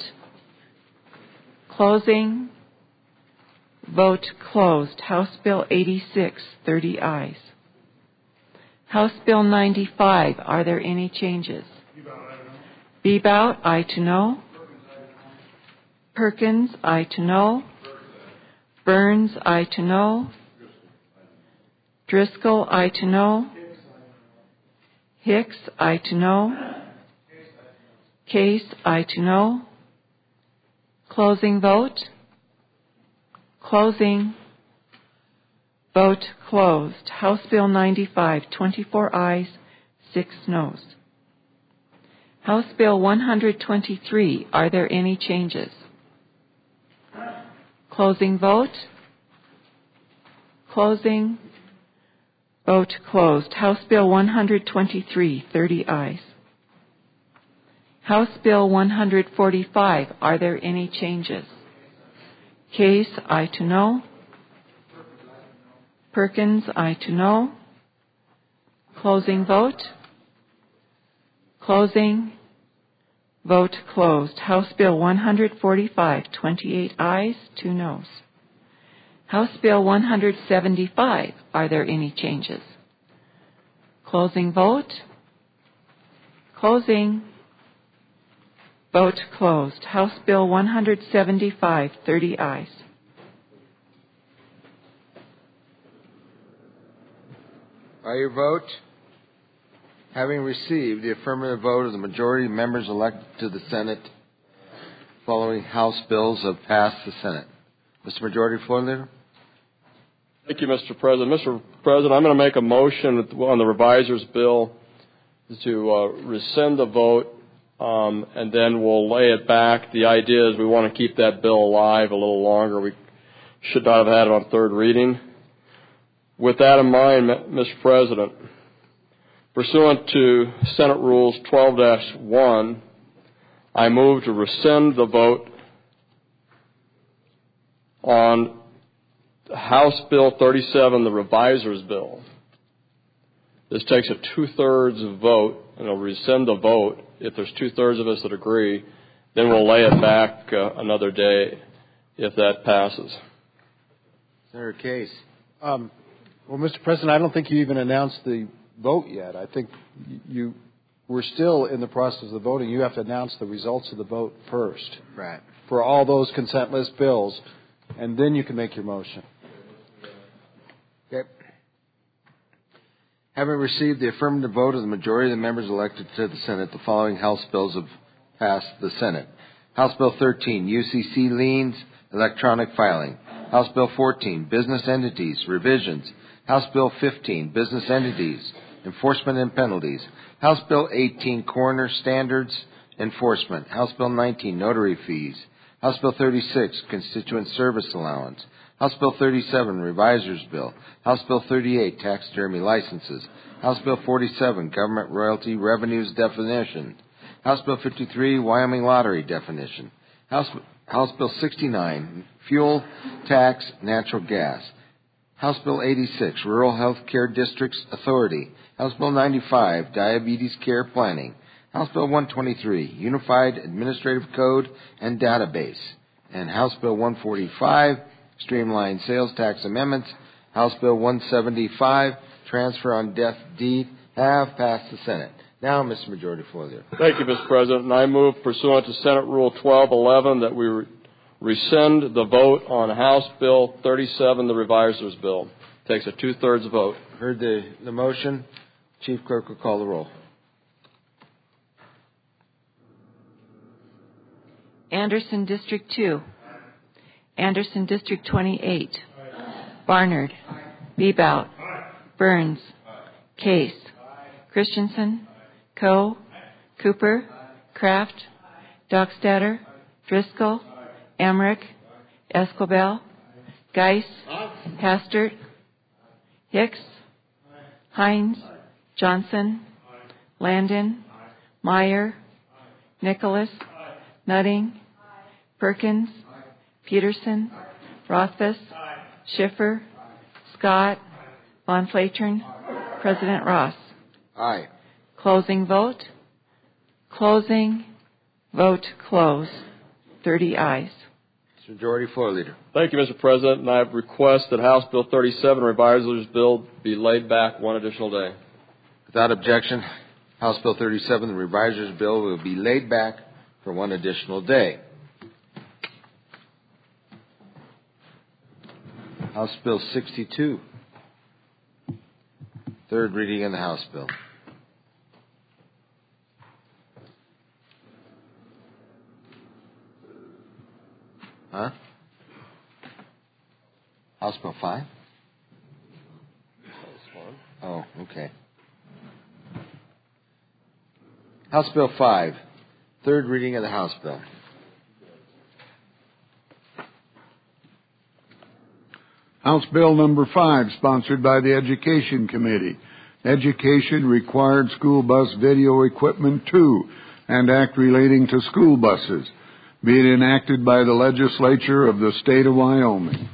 Closing. Vote closed. House Bill 86, 30 ayes. House Bill 95, are there any changes? Bebout, aye to no. Perkins, aye to no. Burns, aye to no. Driscoll, aye to no. Hicks, aye to no. Case, aye to no. Closing vote. Closing. Vote closed. House Bill 95, 24 ayes, 6 noes. House Bill 123, are there any changes? Closing vote. Closing. Vote closed. House Bill 123, 30 ayes. House Bill 145, are there any changes? Case, aye to no. Perkins, aye to no. Closing vote. Closing. Vote closed. House Bill 145, 28 ayes, 2 noes. House Bill 175, are there any changes? Closing vote. Closing. Vote closed. House Bill 175, 30 ayes. By your vote, having received the affirmative vote of the majority of members elected to the Senate, following House bills have passed the Senate. Mr. Majority Floor Leader? Thank you, Mr. President. Mr. President, I'm going to make a motion on the reviser's bill to rescind the vote, and then we'll lay it back. The idea is we want to keep that bill alive a little longer. We should not have had it on third reading. With that in mind, Mr. President, pursuant to Senate Rules 12-1, I move to rescind the vote on House Bill 37, the reviser's bill. This takes a 2/3 vote, and it'll rescind the vote. If there's 2/3 of us that agree, then we'll lay it back another day if that passes. Senator Case. Well, Mr. President, I don't think you even announced the vote yet. I think we're still in the process of voting. You have to announce the results of the vote first. Right. For all those consent list bills, and then you can make your motion. Okay. Having received the affirmative vote of the majority of the members elected to the Senate, the following House bills have passed the Senate. House Bill 13, UCC liens, electronic filing. House Bill 14, business entities, revisions. House Bill 15, business entities, enforcement and penalties. House Bill 18, coroner standards, enforcement. House Bill 19, notary fees. House Bill 36, constituent service allowance. House Bill 37, reviser's bill. House Bill 38, taxidermy licenses. House Bill 47, government royalty revenues definition. House Bill 53, Wyoming lottery definition. House Bill 69, fuel tax, natural gas. House Bill 86, Rural Health Care Districts Authority. House Bill 95, Diabetes Care Planning. House Bill 123, Unified Administrative Code and Database. And House Bill 145, Streamlined Sales Tax Amendments. House Bill 175, Transfer on Death Deed, have passed the Senate. Now, Mr. Majority Floor Leader. Thank you, Mr. President. And I move pursuant to Senate Rule 1211 that we rescind the vote on House Bill 37, the reviser's bill. Takes a 2/3 vote. Heard the motion Chief Clerk will call the roll. Anderson District 2. Anderson District 28. Barnard. Bebout. Burns. Case. Christensen. Coe. Cooper. Kraft. Dockstader. Driscoll. Emmerich. Escobel. Geis. Hastert. Hicks. Hines. Johnson. Landon. Meyer. Nicholas. Nutting. Perkins. Peterson. Rothfuss. Schiffer. Scott. Von Flatern. President Ross. Aye. Closing vote. Closing. Vote close. 30 ayes. Majority Floor Leader. Thank you, Mr. President, and I request that House Bill 37, Revisor's Bill, be laid back one additional day. Without objection, House Bill 37, the Revisor's Bill, will be laid back for one additional day. House Bill 62. Third reading in the House Bill. Huh? House Bill 5? Oh, okay. House Bill 5. Third reading of the House Bill. House Bill number 5, sponsored by the Education Committee. Education Required School Bus Video Equipment 2 and Act relating to school buses. Be it enacted by the legislature of the state of Wyoming.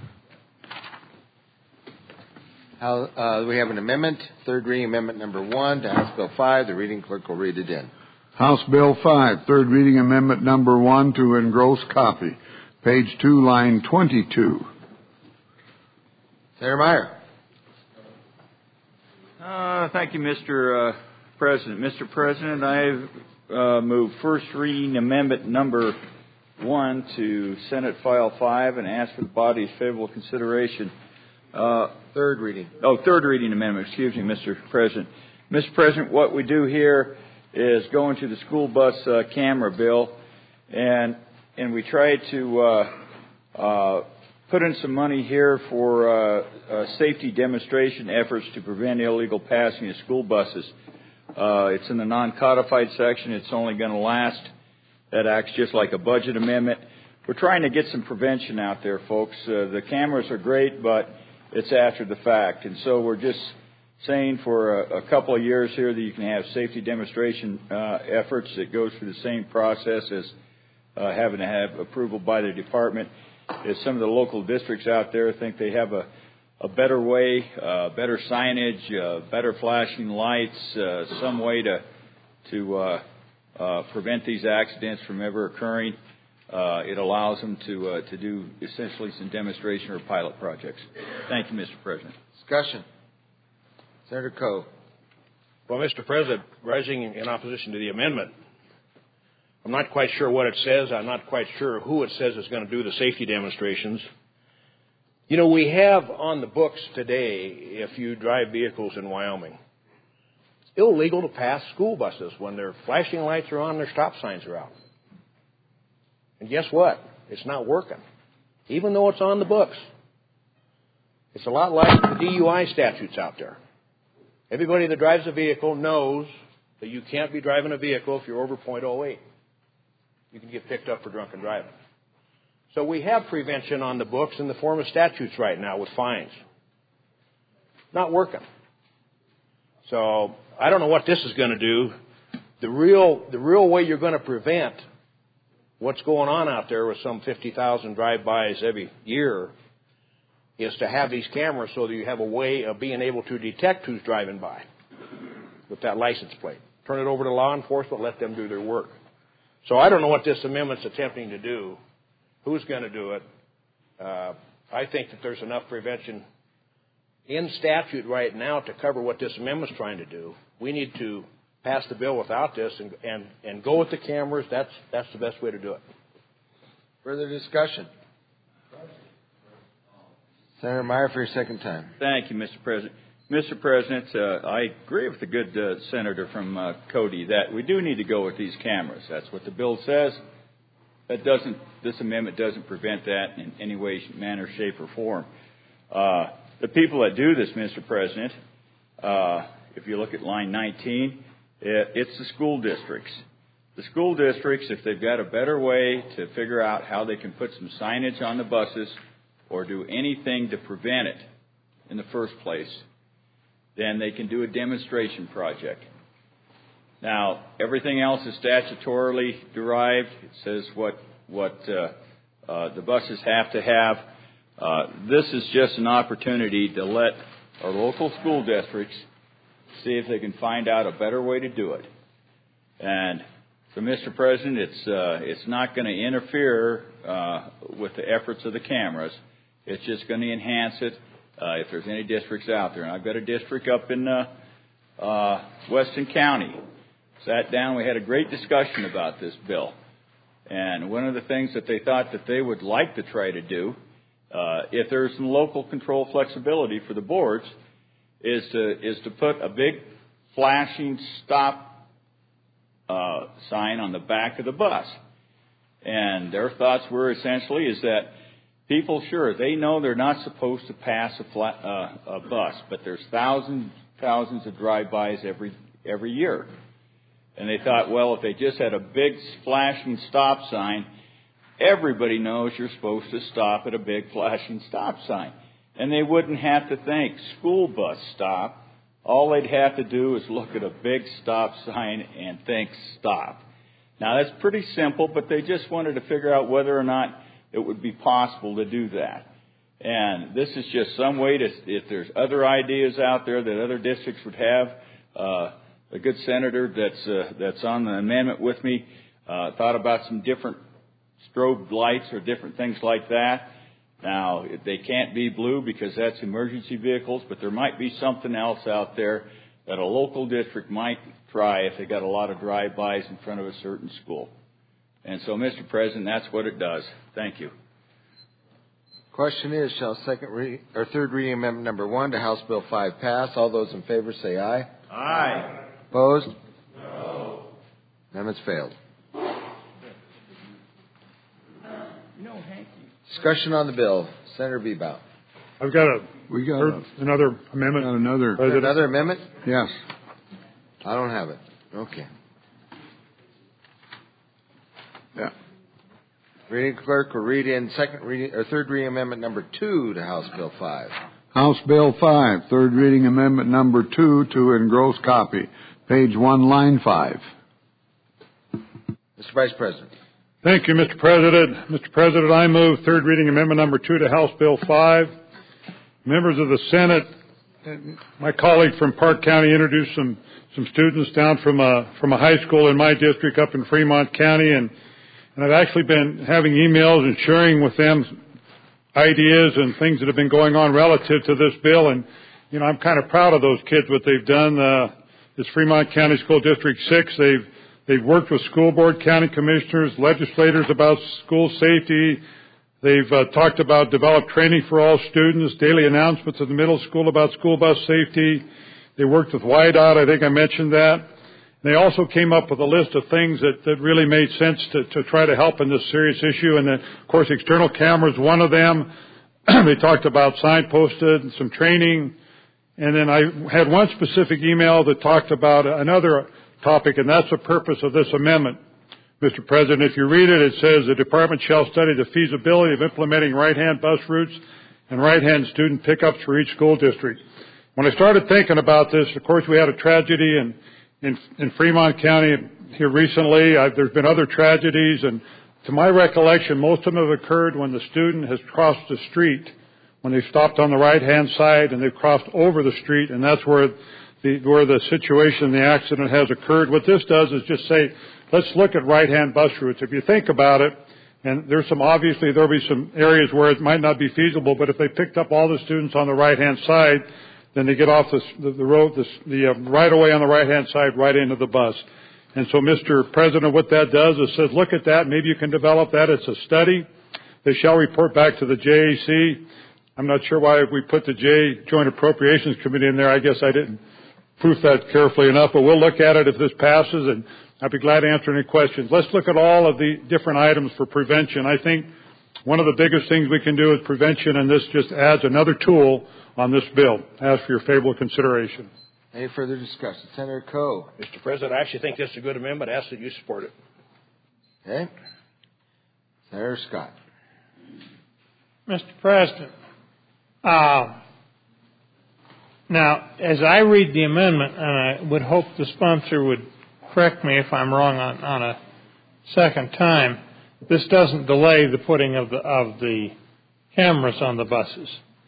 We have an amendment, third reading amendment number 1 to House Bill 5. The reading clerk will read it in. House Bill 5, third reading amendment number 1 to engross copy. Page 2, line 22. Senator Meyer. Thank you, Mr. President. Mr. President, I move first reading amendment number 1 to Senate File 5 and ask for the body's favorable consideration. Third reading. Third reading amendment. Excuse me, Mr. President. Mr. President, what we do here is go into the school bus camera bill, and we try to put in some money here for safety demonstration efforts to prevent illegal passing of school buses. It's in the non-codified section. It's only going to last. That acts just like a budget amendment. We're trying to get some prevention out there, folks. The cameras are great, but it's after the fact. And so we're just saying for a couple of years here that you can have safety demonstration efforts that goes through the same process as having to have approval by the department. As some of the local districts out there think they have a better way, better signage, better flashing lights, some way to prevent these accidents from ever occurring. It allows them to do essentially some demonstration or pilot projects. Thank you, Mr. President. Discussion. Senator Coe. Well, Mr. President, rising in opposition to the amendment, I'm not quite sure what it says. I'm not quite sure who it says is going to do the safety demonstrations. You know, we have on the books today, if you drive vehicles in Wyoming, it's illegal to pass school buses when their flashing lights are on, their stop signs are out. And guess what? It's not working, even though it's on the books. It's a lot like the DUI statutes out there. Everybody that drives a vehicle knows that you can't be driving a vehicle if you're over .08. You can get picked up for drunken driving. So we have prevention on the books in the form of statutes right now with fines. Not working. So I don't know what this is going to do. The real way you're going to prevent what's going on out there with some 50,000 drive-bys every year is to have these cameras so that you have a way of being able to detect who's driving by with that license plate. Turn it over to law enforcement, let them do their work. So I don't know what this amendment's attempting to do, who's going to do it. I think that there's enough prevention in statute right now to cover what this amendment's trying to do. We need to pass the bill without this and go with the cameras. That's the best way to do it. Further discussion. Senator Meyer for your second time. Thank you, Mr. President. Mr. President, I agree with the good senator from Cody that we do need to go with these cameras. That's what the bill says. This amendment doesn't prevent that in any way, manner, shape, or form. The people that do this, Mr. President, if you look at line 19, it's the school districts. The school districts, if they've got a better way to figure out how they can put some signage on the buses or do anything to prevent it in the first place, then they can do a demonstration project. Now, everything else is statutorily derived. It says what the buses have to have. This is just an opportunity to let our local school districts see if they can find out a better way to do it. And so, Mr. President, it's not going to interfere with the efforts of the cameras. It's just going to enhance it if there's any districts out there. And I've got a district up in Weston County. Sat down, we had a great discussion about this bill. And one of the things that they thought that they would like to try to do, if there's some local control flexibility for the boards, is to put a big flashing stop sign on the back of the bus. And their thoughts were essentially is that people, sure, they know they're not supposed to pass a bus, but there's thousands of drive-bys every year. And they thought, well, if they just had a big flashing stop sign, everybody knows you're supposed to stop at a big flashing stop sign. And they wouldn't have to think school bus stop. All they'd have to do is look at a big stop sign and think stop. Now, that's pretty simple, but they just wanted to figure out whether or not it would be possible to do that. And this is just some way to, if there's other ideas out there that other districts would have, a good senator that's on the amendment with me thought about some different strobe lights or different things like that. Now, they can't be blue because that's emergency vehicles, but there might be something else out there that a local district might try if they got a lot of drive-bys in front of a certain school. And so, Mr. President, that's what it does. Thank you. Question is, shall third reading amendment number 1 to House Bill 5 pass? All those in favor say aye. Aye. Opposed? No. Amendment's failed. Discussion on the bill. Senator Bebout. I've got another amendment. Another amendment? Yes. I don't have it. Okay. Yeah. Reading clerk will read in third reading amendment number 2 to House Bill 5. House Bill 5, third reading amendment number 2 to engross copy. Page 1, line 5. Mr. Vice President. Thank you, Mr. President. Mr. President, I move third reading amendment number 2 to House Bill 5. Members of the Senate, my colleague from Park County introduced some students down from a high school in my district up in Fremont County, and I've actually been having emails and sharing with them ideas and things that have been going on relative to this bill. And, you know, I'm kind of proud of those kids, what they've done. This Fremont County School District 6, they've worked with school board, county commissioners, legislators about school safety. They've talked about developed training for all students, daily announcements at the middle school about school bus safety. They worked with YDOT. I think I mentioned that. They also came up with a list of things that really made sense to try to help in this serious issue. And then, of course, external cameras, one of them. They talked about signposted and some training. And then I had one specific email that talked about another topic, and that's the purpose of this amendment. Mr. President, if you read it, it says the department shall study the feasibility of implementing right-hand bus routes and right-hand student pickups for each school district. When I started thinking about this, of course, we had a tragedy in Fremont County here recently. There's been other tragedies, and to my recollection, most of them have occurred when the student has crossed the street, when they've stopped on the right-hand side and they've crossed over the street, and that's where the situation, the accident has occurred. What this does is just say, let's look at right-hand bus routes. If you think about it, and there's obviously there'll be some areas where it might not be feasible, but if they picked up all the students on the right-hand side, then they get off the road, the right away on the right-hand side, right into the bus. And so, Mr. President, what that does is says, look at that. Maybe you can develop that. It's a study. They shall report back to the JAC. I'm not sure why we put the Joint Appropriations Committee in there. I guess I didn't proof that carefully enough, but we'll look at it if this passes, and I'd be glad to answer any questions. Let's look at all of the different items for prevention. I think one of the biggest things we can do is prevention, and this just adds another tool on this bill. Ask for your favorable consideration. Any further discussion? Senator Coe. Mr. President, I actually think this is a good amendment. I ask that you support it. Okay. Senator Scott. Mr. President, now, as I read the amendment, and I would hope the sponsor would correct me if I'm wrong on a second time, this doesn't delay the putting of the cameras on the buses.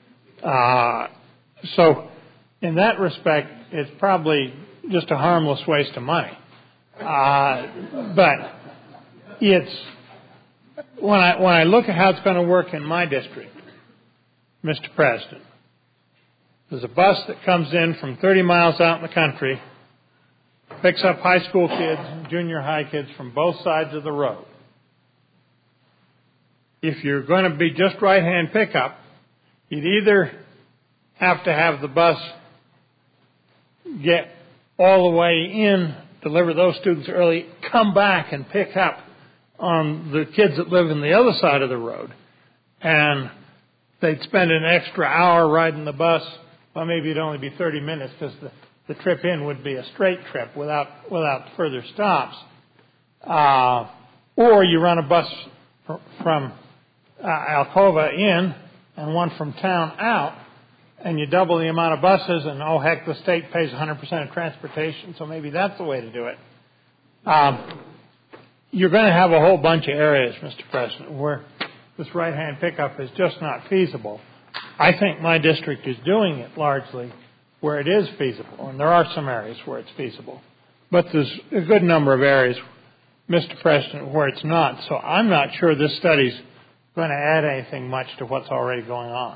So, in that respect, it's probably just a harmless waste of money. But it's when I look at how it's going to work in my district, Mr. President, there's a bus that comes in from 30 miles out in the country, picks up high school kids and junior high kids from both sides of the road. If you're going to be just right-hand pickup, you'd either have to have the bus get all the way in, deliver those students early, come back and pick up on the kids that live in the other side of the road. And they'd spend an extra hour riding the bus. Well, maybe it'd only be 30 minutes because the trip in would be a straight trip without further stops. Or you run a bus from Alcova in and one from town out, and you double the amount of buses, and oh heck, the state pays 100% of transportation, so maybe that's the way to do it. You're going to have a whole bunch of areas, Mr. President, where this right-hand pickup is just not feasible. I think my district is doing it largely where it is feasible, and there are some areas where it's feasible. But there's a good number of areas, Mr. President, where it's not. So I'm not sure this study's going to add anything much to what's already going on.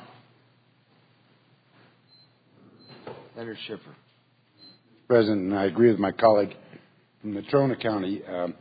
Senator Schiffer. President, and I agree with my colleague from Natrona County.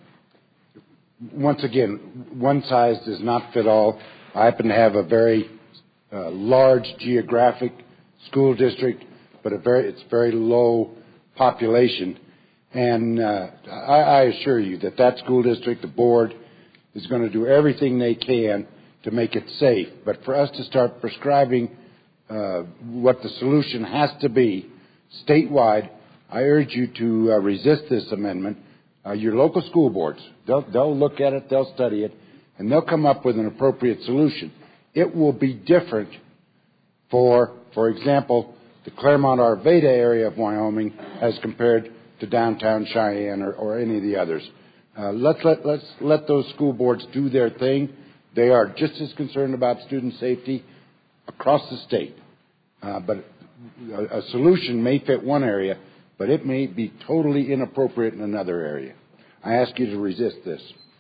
Once again, one size does not fit all. I happen to have a very large geographic school district, but it's very low population. And I assure you that school district, the board, is going to do everything they can to make it safe. But for us to start prescribing what the solution has to be statewide, I urge you to resist this amendment. Your local school boards, they'll look at it, they'll study it, and they'll come up with an appropriate solution. It will be different for example, the Claremont-Arvada area of Wyoming as compared to downtown Cheyenne or any of the others. Let's let those school boards do their thing. They are just as concerned about student safety across the state. But a solution may fit one area, but it may be totally inappropriate in another area. I ask you to resist this.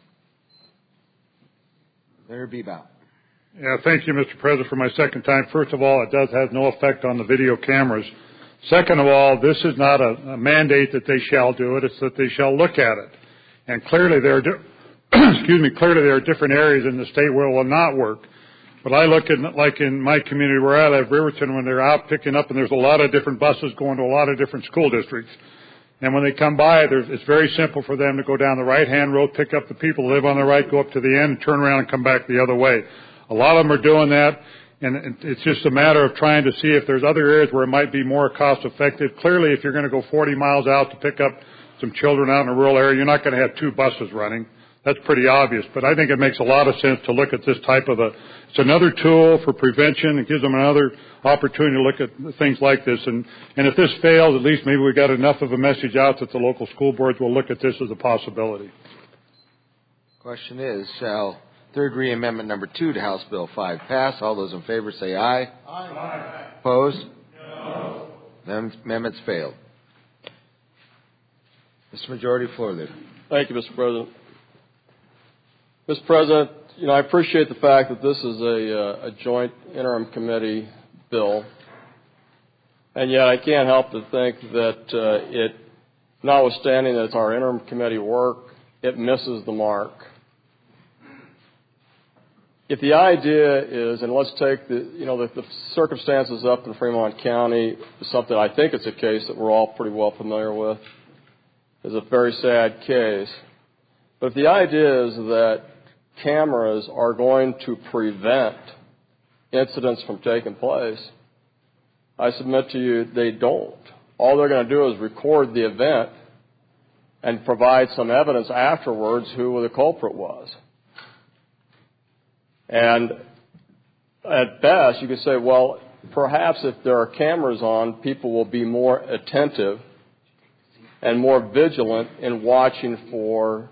Senator Bebout. Yeah, thank you, Mr. President, for my second time. First of all, it does have no effect on the video cameras. Second of all, this is not a mandate that they shall do it. It's that they shall look at it. And clearly there are different areas in the state where it will not work. But I look at, like in my community where I live, Riverton, when they're out picking up, and there's a lot of different buses going to a lot of different school districts. And when they come by, it's very simple for them to go down the right-hand road, pick up the people who live on the right, go up to the end, and turn around and come back the other way. A lot of them are doing that, and it's just a matter of trying to see if there's other areas where it might be more cost-effective. Clearly, if you're going to go 40 miles out to pick up some children out in a rural area, you're not going to have two buses running. That's pretty obvious, but I think it makes a lot of sense to look at this type of it's another tool for prevention. It gives them another opportunity to look at things like this. And if this fails, at least maybe we got enough of a message out that the local school boards will look at this as a possibility. Question is, shall third reading amendment number 2 to House Bill 5 pass? All those in favor say aye. Aye. Opposed? No. Amendments failed. Mr. Majority Floor Leader. Thank you, Mr. President. Mr. President, I appreciate the fact that this is a joint interim committee bill, and yet I can't help but think that notwithstanding that it's our interim committee work, it misses the mark. if the idea is, and let's take the circumstances up in Fremont County, something I think it's a case that we're all pretty well familiar with, is a very sad case. But if the idea is that cameras are going to prevent incidents from taking place, I submit to you they don't. All they're going to do is record the event and provide some evidence afterwards who the culprit was. And at best, you could say, well, perhaps if there are cameras on, people will be more attentive and more vigilant in watching for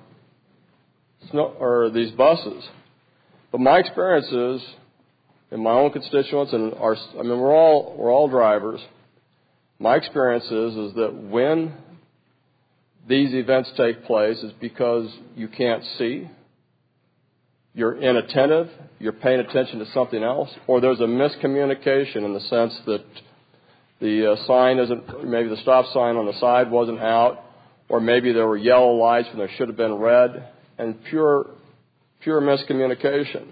these buses. But my experience is, in my own constituents, and we're all drivers. My experience is that when these events take place, it's because you can't see, you're inattentive, you're paying attention to something else, or there's a miscommunication in the sense that the sign isn't, maybe the stop sign on the side wasn't out, or maybe there were yellow lights when there should have been red, and pure miscommunication.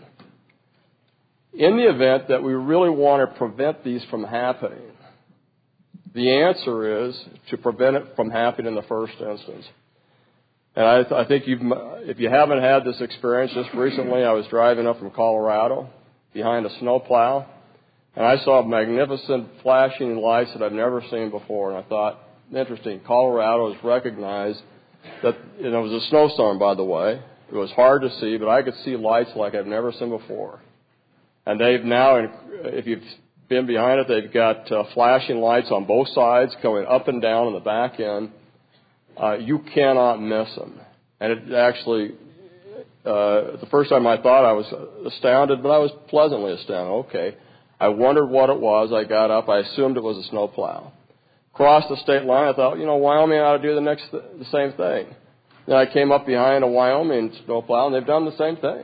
In the event that we really want to prevent these from happening, the answer is to prevent it from happening in the first instance. And I think if you haven't had this experience, just recently I was driving up from Colorado behind a snowplow, and I saw magnificent flashing lights that I've never seen before. And I thought, interesting, Colorado has recognized that, it was a snowstorm, by the way. It was hard to see, but I could see lights like I've never seen before. And they've now, if you've been behind it, they've got flashing lights on both sides going up and down on the back end. You cannot miss them. And it actually, the first time I thought I was astounded, but I was pleasantly astounded. Okay. I wondered what it was. I got up. I assumed it was a snowplow. Crossed the state line. I thought, Wyoming ought to do the same thing. Then I came up behind a Wyoming snowplow, and they've done the same thing.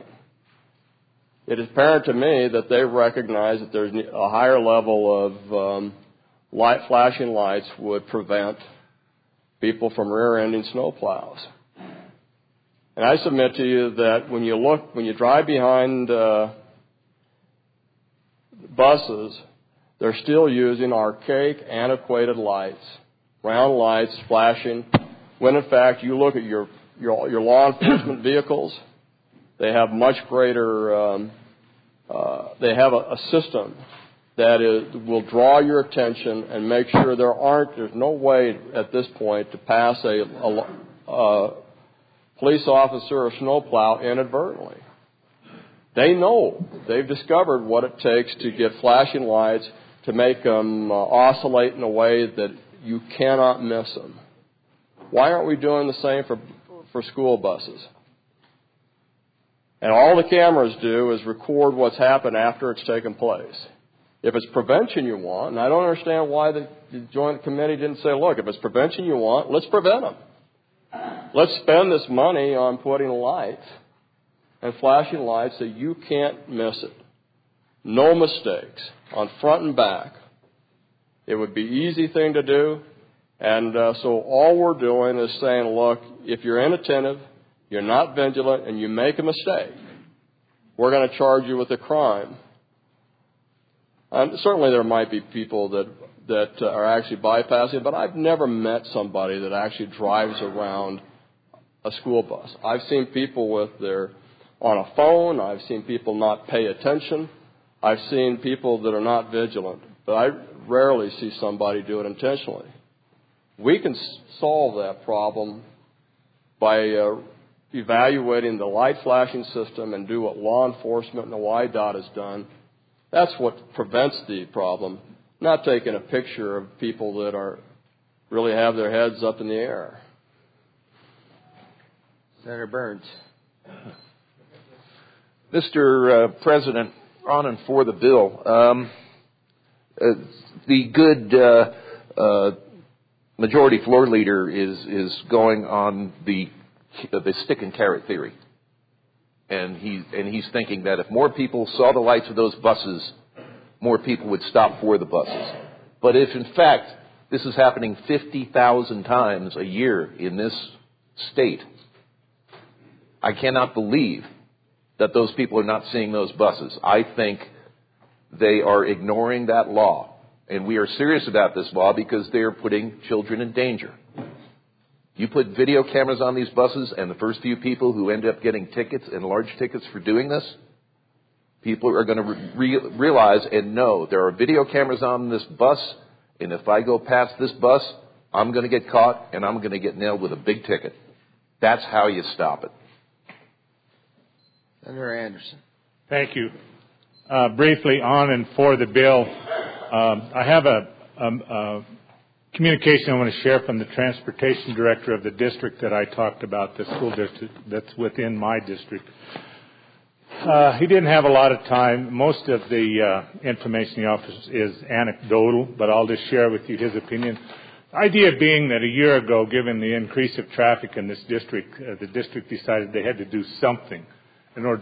It is apparent to me that they recognize that there's a higher level of flashing lights would prevent people from rear-ending snowplows. And I submit to you that when you drive behind buses, they're still using archaic, antiquated lights, round lights flashing, when in fact you look at your law enforcement vehicles, they have much greater, they have a system that will draw your attention and make sure there's no way at this point to pass a police officer or snowplow inadvertently. They know, they've discovered what it takes to get flashing lights, to make them oscillate in a way that you cannot miss them. Why aren't we doing the same for school buses? And all the cameras do is record what's happened after it's taken place. If it's prevention you want, and I don't understand why the Joint Committee didn't say, look, if it's prevention you want, let's prevent them. Let's spend this money on putting lights and flashing lights so you can't miss it. No mistakes on front and back. It would be an easy thing to do. And so all we're doing is saying, look, if you're inattentive, you're not vigilant, and you make a mistake, we're going to charge you with a crime. And certainly there might be people that are actually bypassing, but I've never met somebody that actually drives around a school bus. I've seen people on a phone. I've seen people not pay attention. I've seen people that are not vigilant, but I rarely see somebody do it intentionally. We can solve that problem by evaluating the light flashing system and do what law enforcement and the WYDOT has done. That's what prevents the problem, not taking a picture of people that really have their heads up in the air. Senator Burns. Mr. President, on and for the bill, the good majority floor leader is going on the stick and carrot theory. And he's thinking that if more people saw the lights of those buses, more people would stop for the buses. But if, in fact, this is happening 50,000 times a year in this state, I cannot believe that those people are not seeing those buses. I think they are ignoring that law. And we are serious about this law because they are putting children in danger. You put video cameras on these buses, and the first few people who end up getting tickets and large tickets for doing this, people are going to realize and know there are video cameras on this bus, and if I go past this bus, I'm going to get caught and I'm going to get nailed with a big ticket. That's how you stop it. Senator Anderson. Thank you. Briefly on and for the bill, I have a communication I want to share from the transportation director of the district that I talked about, the school district that's within my district. He didn't have a lot of time. Most of the information in the office is anecdotal, but I'll just share with you his opinion. The idea being that a year ago, given the increase of traffic in this district, the district decided they had to do something in order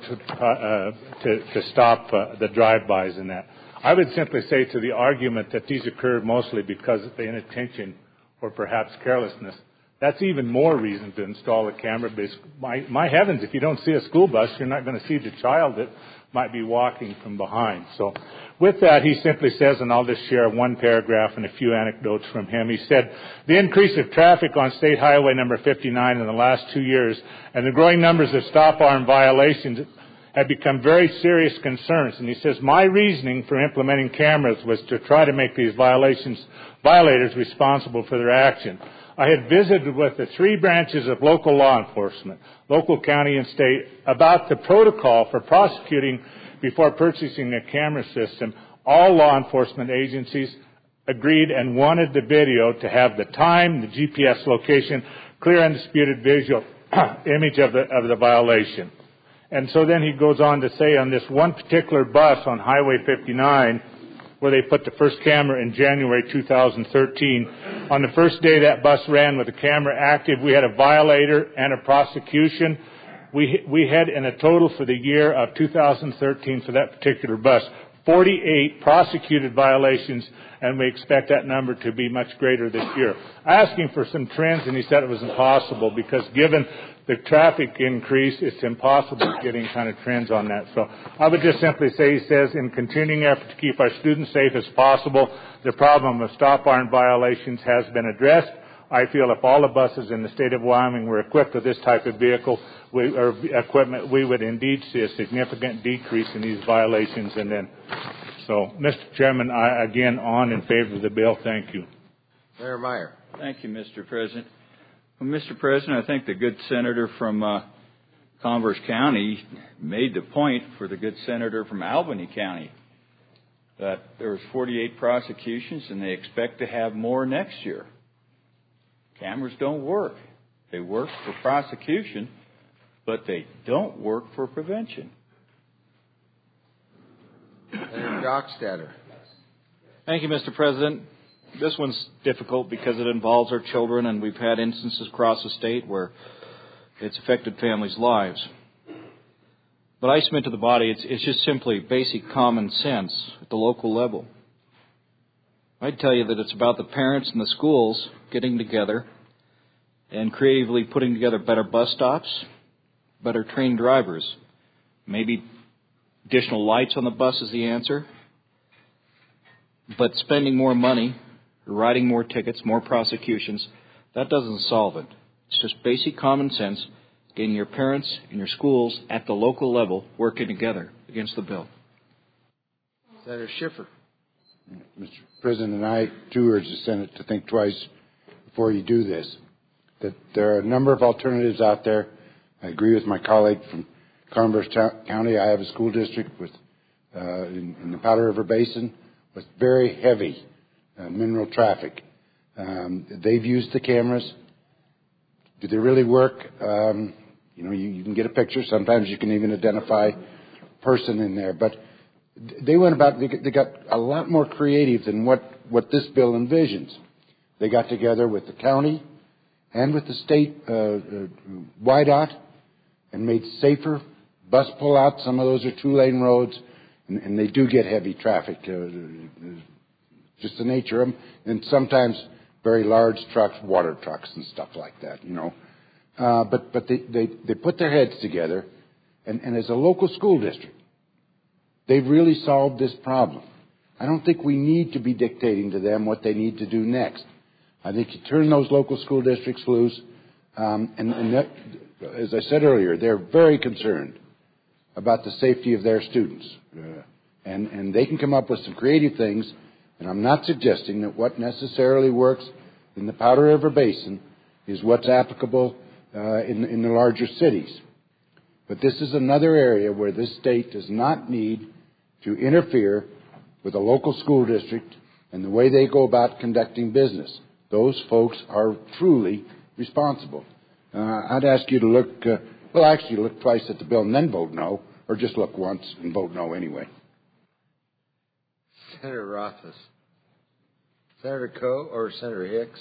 to stop the drive-bys and that. I would simply say to the argument that these occurred mostly because of inattention or perhaps carelessness, that's even more reason to install a camera. My heavens, if you don't see a school bus, you're not going to see the child that might be walking from behind. So with that, he simply says, and I'll just share one paragraph and a few anecdotes from him. He said, the increase of traffic on State Highway number 59 in the last 2 years and the growing numbers of stop arm violations have become very serious concerns. And he says, my reasoning for implementing cameras was to try to make these violators responsible for their action. I had visited with the 3 branches of local law enforcement, local, county, and state, about the protocol for prosecuting before purchasing a camera system. All law enforcement agencies agreed and wanted the video to have the time, the GPS location, clear and disputed visual image of the violation. And so then he goes on to say on this one particular bus on Highway 59, where they put the first camera in January 2013. On the first day that bus ran with the camera active, we had a violator and a prosecution. We had in a total for the year of 2013 for that particular bus, 48 prosecuted violations, and we expect that number to be much greater this year. I asked him for some trends, and he said it was impossible because given the traffic increase, it's impossible getting kind of trends on that. So I would just simply say, he says, in continuing effort to keep our students safe as possible, the problem of stop arm violations has been addressed. I feel if all the buses in the state of Wyoming were equipped with this type of vehicle or equipment, we would indeed see a significant decrease in these violations. And then, so, Mr. Chairman, I again on in favor of the bill. Thank you. Mayor Meyer. Thank you, Mr. President. Well, Mr. President, I think the good senator from Converse County made the point for the good senator from Albany County that there was 48 prosecutions and they expect to have more next year. Cameras don't work. They work for prosecution, but they don't work for prevention. Senator Dockstader. Thank you, Mr. President. This one's difficult because it involves our children, and we've had instances across the state where it's affected families' lives. But I submit to the body, it's just simply basic common sense at the local level. I'd tell you that it's about the parents and the schools getting together and creatively putting together better bus stops, better trained drivers. Maybe additional lights on the bus is the answer, but spending more money, writing more tickets, more prosecutions, that doesn't solve it. It's just basic common sense, getting your parents and your schools at the local level working together against the bill. Senator Schiffer. Mr. President, and I, too, urge the Senate to think twice before you do this, that there are a number of alternatives out there. I agree with my colleague from Converse County. I have a school district with in the Powder River Basin with very heavy mineral traffic. They've used the cameras. Do they really work? You can get a picture. Sometimes you can even identify a person in there. But they went about, they got a lot more creative than what this bill envisions. They got together with the county and with the state YDOT and made safer bus pullouts. Some of those are 2-lane roads, and they do get heavy traffic. Just the nature of them, and sometimes very large trucks, water trucks and stuff like that, But they put their heads together And as a local school district, they've really solved this problem. I don't think we need to be dictating to them what they need to do next. I think you turn those local school districts loose, and that, as I said earlier, they're very concerned about the safety of their students. And they can come up with some creative things, and I'm not suggesting that what necessarily works in the Powder River Basin is what's applicable in the larger cities. But this is another area where this state does not need to interfere with a local school district and the way they go about conducting business. Those folks are truly responsible. I'd ask you to look, look twice at the bill and then vote no, or just look once and vote no anyway. Senator Rothfuss. Senator Coe or Senator Hicks?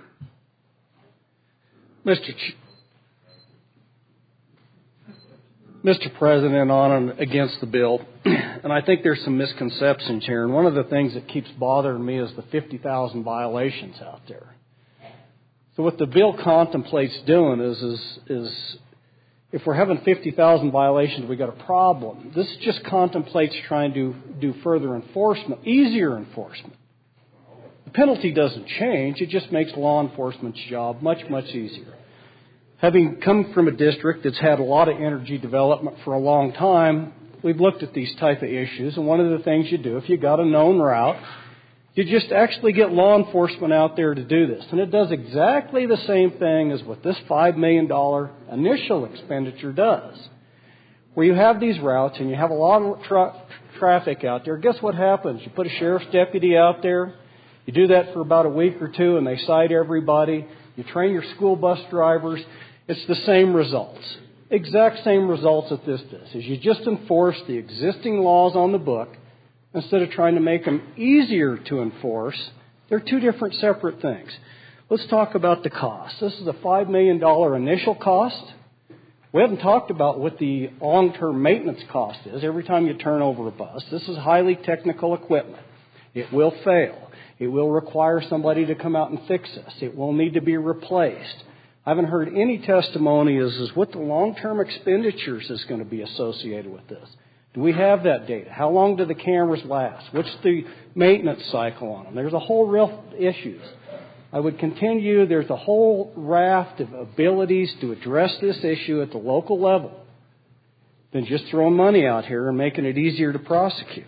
Mr. President, on and against the bill, and I think there's some misconceptions here. And one of the things that keeps bothering me is the 50,000 violations out there. So what the bill contemplates doing is if we're having 50,000 violations, we got a problem. This just contemplates trying to do further enforcement, easier enforcement. The penalty doesn't change; it just makes law enforcement's job much, much easier. Having come from a district that's had a lot of energy development for a long time, we've looked at these type of issues, and one of the things you do, if you got a known route, you just actually get law enforcement out there to do this. And it does exactly the same thing as what this $5 million initial expenditure does. Where you have these routes and you have a lot of traffic out there, guess what happens? You put a sheriff's deputy out there, you do that for about a week or two, and they cite everybody. You train your school bus drivers. It's the same results. Exact same results that this does. Is you just enforce the existing laws on the book instead of trying to make them easier to enforce. They're two different separate things. Let's talk about the cost. This is a $5 million initial cost. We haven't talked about what the long-term maintenance cost is every time you turn over a bus. This is highly technical equipment. It will fail. It will require somebody to come out and fix this. It will need to be replaced. I haven't heard any testimony as what the long-term expenditures is going to be associated with this. Do we have that data? How long do the cameras last? What's the maintenance cycle on them? There's a whole real issues. I would continue, there's a whole raft of abilities to address this issue at the local level than just throwing money out here and making it easier to prosecute.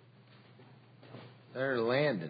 Senator Landon.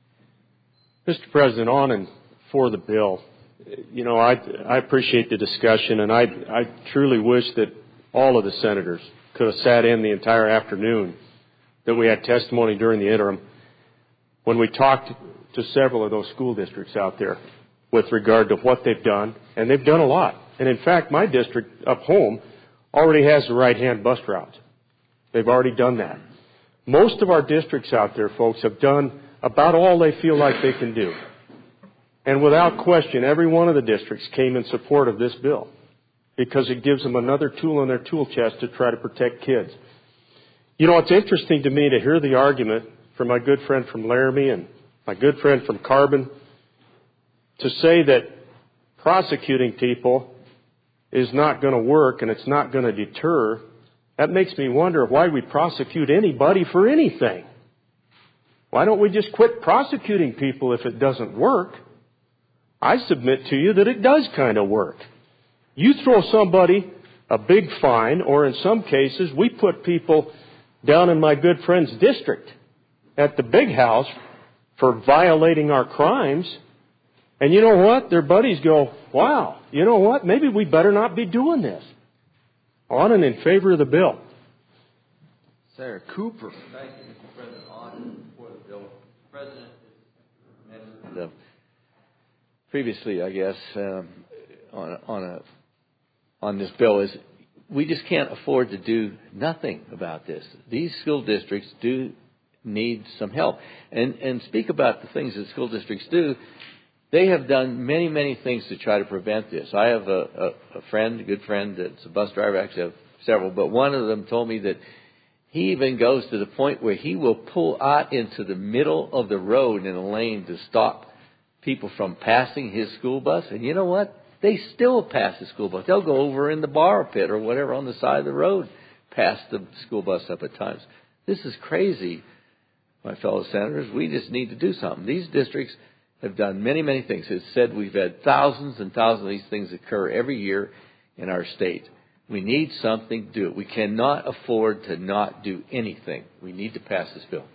Mr. President, on and for the bill, you know, I appreciate the discussion, and I truly wish that all of the senators could have sat in the entire afternoon that we had testimony during the interim when we talked to several of those school districts out there with regard to what they've done, and they've done a lot. And in fact, my district up home already has the right-hand bus route. They've already done that. Most of our districts out there, folks, have done about all they feel like they can do. And without question, every one of the districts came in support of this bill because it gives them another tool in their tool chest to try to protect kids. You know, it's interesting to me to hear the argument from my good friend from Laramie and my good friend from Carbon to say that prosecuting people is not going to work and it's not going to deter. That makes me wonder why we prosecute anybody for anything. Why don't we just quit prosecuting people if it doesn't work? I submit to you that it does kind of work. You throw somebody a big fine, or in some cases, we put people down in my good friend's district at the big house for violating our crimes. And you know what? Their buddies go, wow, you know what? Maybe we better not be doing this. On and in favor of the bill. Senator Cooper. Thank you, Mr. President. On and for the bill. President, mentioned previously, I guess, on this bill is we just can't afford to do nothing about this. These school districts do need some help. And speak about the things that school districts do. They have done many, many things to try to prevent this. I have a friend, a good friend that's a bus driver. Actually, I have several. But one of them told me that he even goes to the point where he will pull out into the middle of the road in a lane to stop people from passing his school bus. And you know what? they still pass the school bus. They'll go over in the bar pit or whatever on the side of the road, pass the school bus up at times. This is crazy, my fellow senators. We just need to do something. These districts have done many, many things. It's said we've had thousands and thousands of these things occur every year in our state. We need something to do. We cannot afford to not do anything. We need to pass this bill.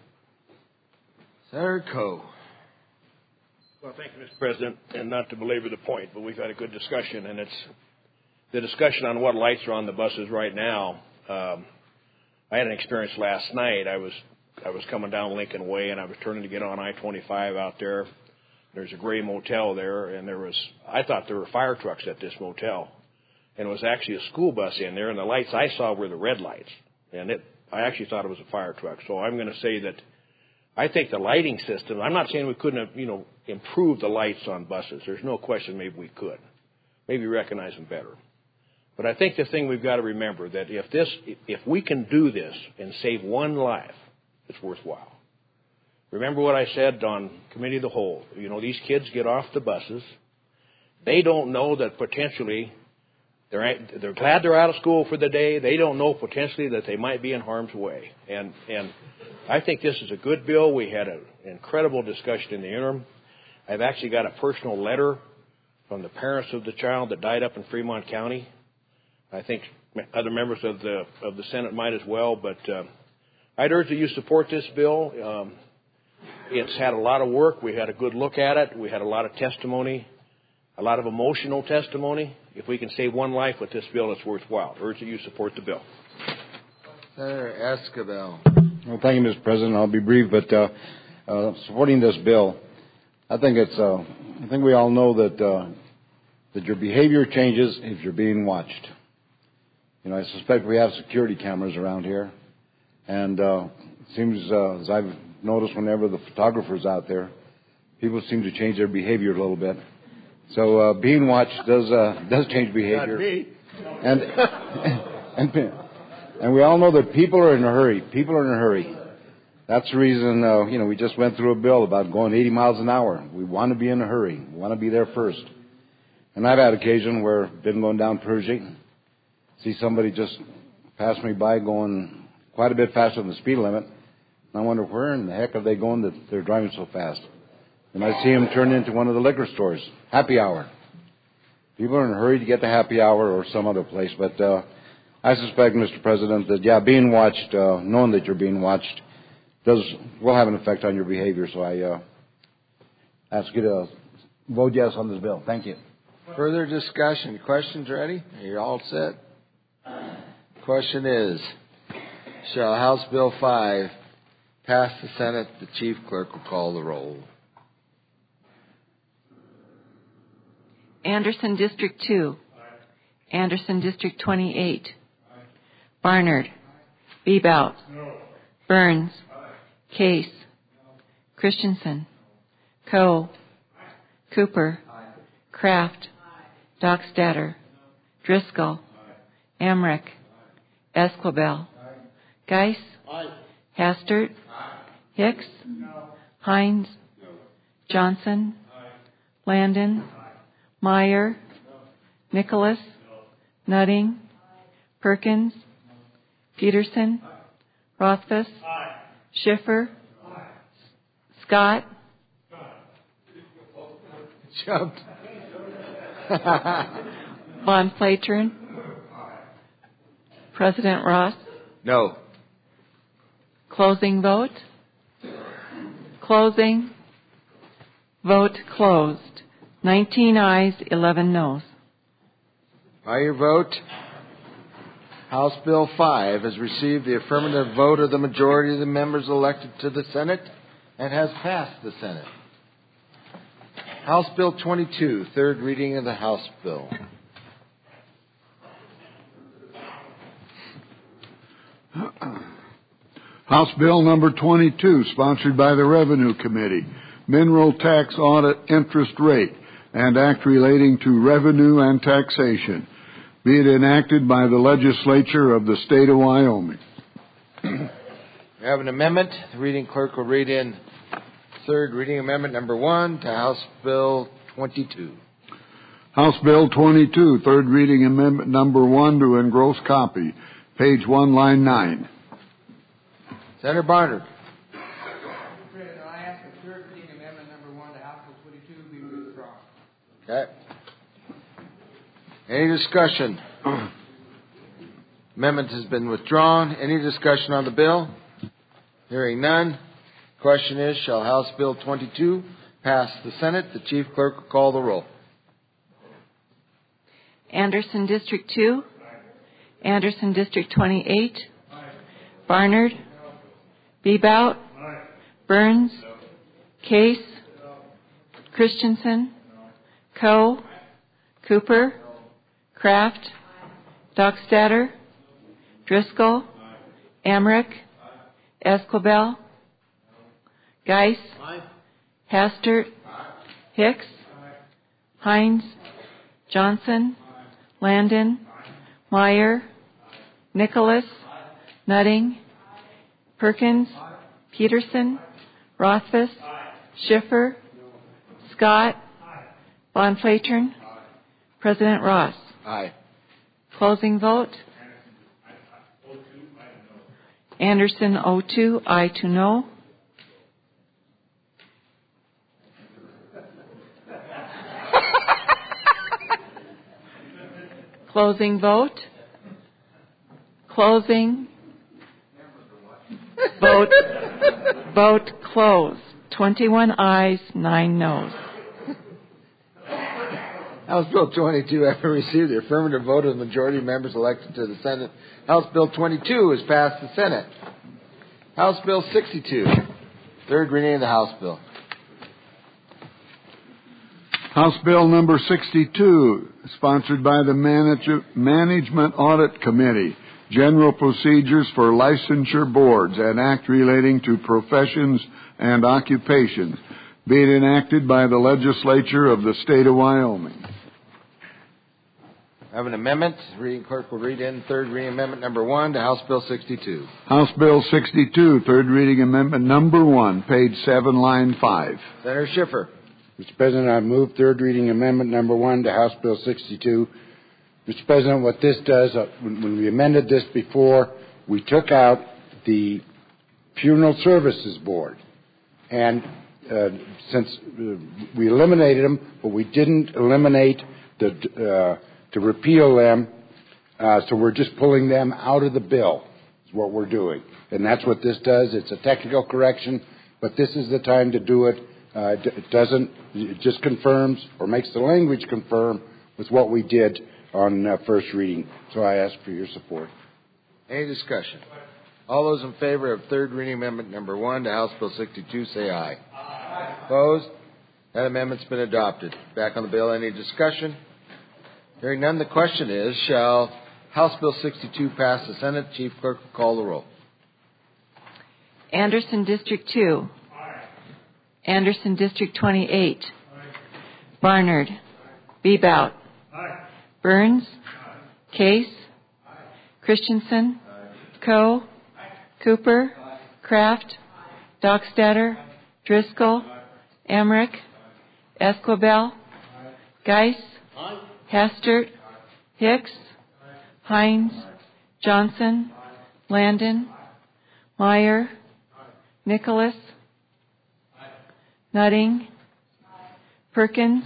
Senator Coe. Well, thank you, Mr. President, and not to belabor the point, but we've had a good discussion, and it's the discussion on what lights are on the buses right now. I had an experience last night. I was coming down Lincoln Way, and I was turning to get on I-25 out there. There's a gray motel there, and I thought there were fire trucks at this motel, and it was actually a school bus in there, and the lights I saw were the red lights, and I actually thought it was a fire truck. So I'm going to say that I think the lighting system, I'm not saying we couldn't have, improved the lights on buses. There's no question maybe we could. Maybe recognize them better. But I think the thing we've got to remember that if we can do this and save one life, it's worthwhile. Remember what I said on Committee of the Whole. These kids get off the buses. They don't know that potentially they're glad they're out of school for the day. They don't know potentially that they might be in harm's way. And I think this is a good bill. We had an incredible discussion in the interim. I've actually got a personal letter from the parents of the child that died up in Fremont County. I think other members of the Senate might as well. But I'd urge that you support this bill. It's had a lot of work. We had a good look at it. We had a lot of testimony, a lot of emotional testimony. If we can save one life with this bill, it's worthwhile. I urge that you support the bill. Senator Esquivel. Well, thank you, Mr. President. I'll be brief, but supporting this bill, I think we all know that your behavior changes if you're being watched. I suspect we have security cameras around here, and it seems as I've noticed whenever the photographer's out there, people seem to change their behavior a little bit. So being watched does change behavior. Not me. And we all know that people are in a hurry. That's the reason, we just went through a bill about going 80 miles an hour. We want to be in a hurry. We want to be there first. And I've had occasion where I've been going down Pershing, see somebody just pass me by going quite a bit faster than the speed limit. And I wonder where in the heck are they going that they're driving so fast? And I see them turn into one of the liquor stores, happy hour. People are in a hurry to get to happy hour or some other place. But I suspect, Mr. President, that, being watched, knowing that you're being watched, will have an effect on your behavior. So I ask you to vote yes on this bill. Thank you. Further discussion. Questions ready? Are you all set? Question is, shall House Bill 5 pass the Senate? The Chief Clerk will call the roll. Anderson District 2. Anderson District 28. Barnard. Bebout. Burns. Case. Christensen. Coe. Cooper. Kraft. Dockstader. Driscoll. Emmerich. Esquivel. Geis. Hastert. Hicks. Hines. Johnson. Landon. Meyer. Nicholas. Nutting. Perkins. Peterson. Rothfuss. Schiffer. Scott. Jumped. Von Platern. President Ross. No. Closing vote. Closing. Vote closed. 19 ayes, 11 noes. By your vote, House Bill 5 has received the affirmative vote of the majority of the members elected to the Senate and has passed the Senate. House Bill 22, third reading of the House bill. House Bill number 22, sponsored by the Revenue Committee, Mineral Tax Audit Interest Rate, and Act relating to revenue and taxation, be it enacted by the legislature of the state of Wyoming. We have an amendment. The reading clerk will read in third reading amendment number 1 to House Bill 22. House Bill 22, third reading amendment number 1 to engross copy, page 1, line 9. Senator Barnard. Mr. President, I ask that third reading amendment number 1 to House Bill 22 be withdrawn. Okay. Any discussion? Amendment has been withdrawn. Any discussion on the bill? Hearing none. Question is, shall House Bill 22 pass the Senate? The Chief Clerk will call the roll. Anderson District 2. Anderson District 28. Barnard. Bebout. Burns. Case. Christensen. Coe. Cooper. Kraft. Dockstader. Driscoll. Emmerich. Esquibel. Geis. Hastert. Hicks. Hines. Johnson. Landon. Meyer. Nicholas. Nutting. Perkins. Peterson. Rothfuss. Schiffer. Scott. Von Flatern. President Ross. Aye. Closing vote. Anderson 02, aye to no. Closing vote. Closing. Vote closed. 21 ayes, 9 noes. House Bill 22, having received the affirmative vote of the majority of members elected to the Senate, House Bill 22 has passed the Senate. House Bill 62, third reading of the House Bill. House Bill number 62, sponsored by the Management Audit Committee, General Procedures for Licensure Boards, an act relating to professions and occupations, being enacted by the legislature of the state of Wyoming. I have an amendment. Reading clerk will read in third reading amendment number 1 to House Bill 62. House Bill 62, third reading amendment number 1, page 7, line 5. Senator Schiffer. Mr. President, I move third reading amendment number 1 to House Bill 62. Mr. President, what this does, when we amended this before, we took out the Funeral Services Board. And since we eliminated them, but we didn't eliminate to repeal them, so we're just pulling them out of the bill, is what we're doing. And that's what this does. It's a technical correction, but this is the time to do it. It just confirms or makes the language confirm with what we did on first reading. So I ask for your support. Any discussion? All those in favor of third reading amendment number 1 to House Bill 62 say aye. Aye. Opposed? That amendment's been adopted. Back on the bill, any discussion? Hearing none, the question is, shall House Bill 62 pass the Senate? Chief Clerk will call the roll. Anderson District 2. Aye. Anderson District 28. Aye. Barnard. Bebout. Aye. Burns. Aye. Case. Aye. Christensen. Aye. Coe. Aye. Cooper. Aye. Kraft. Aye. Dockstader. Aye. Driscoll. Aye. Emmerich. Aye. Esquibel. Aye. Geis. Aye. Hastert. Aye. Hicks. Aye. Hines. Aye. Johnson. Aye. Landon. Aye. Meyer. Aye. Nicholas. Aye. Nutting. Aye. Perkins.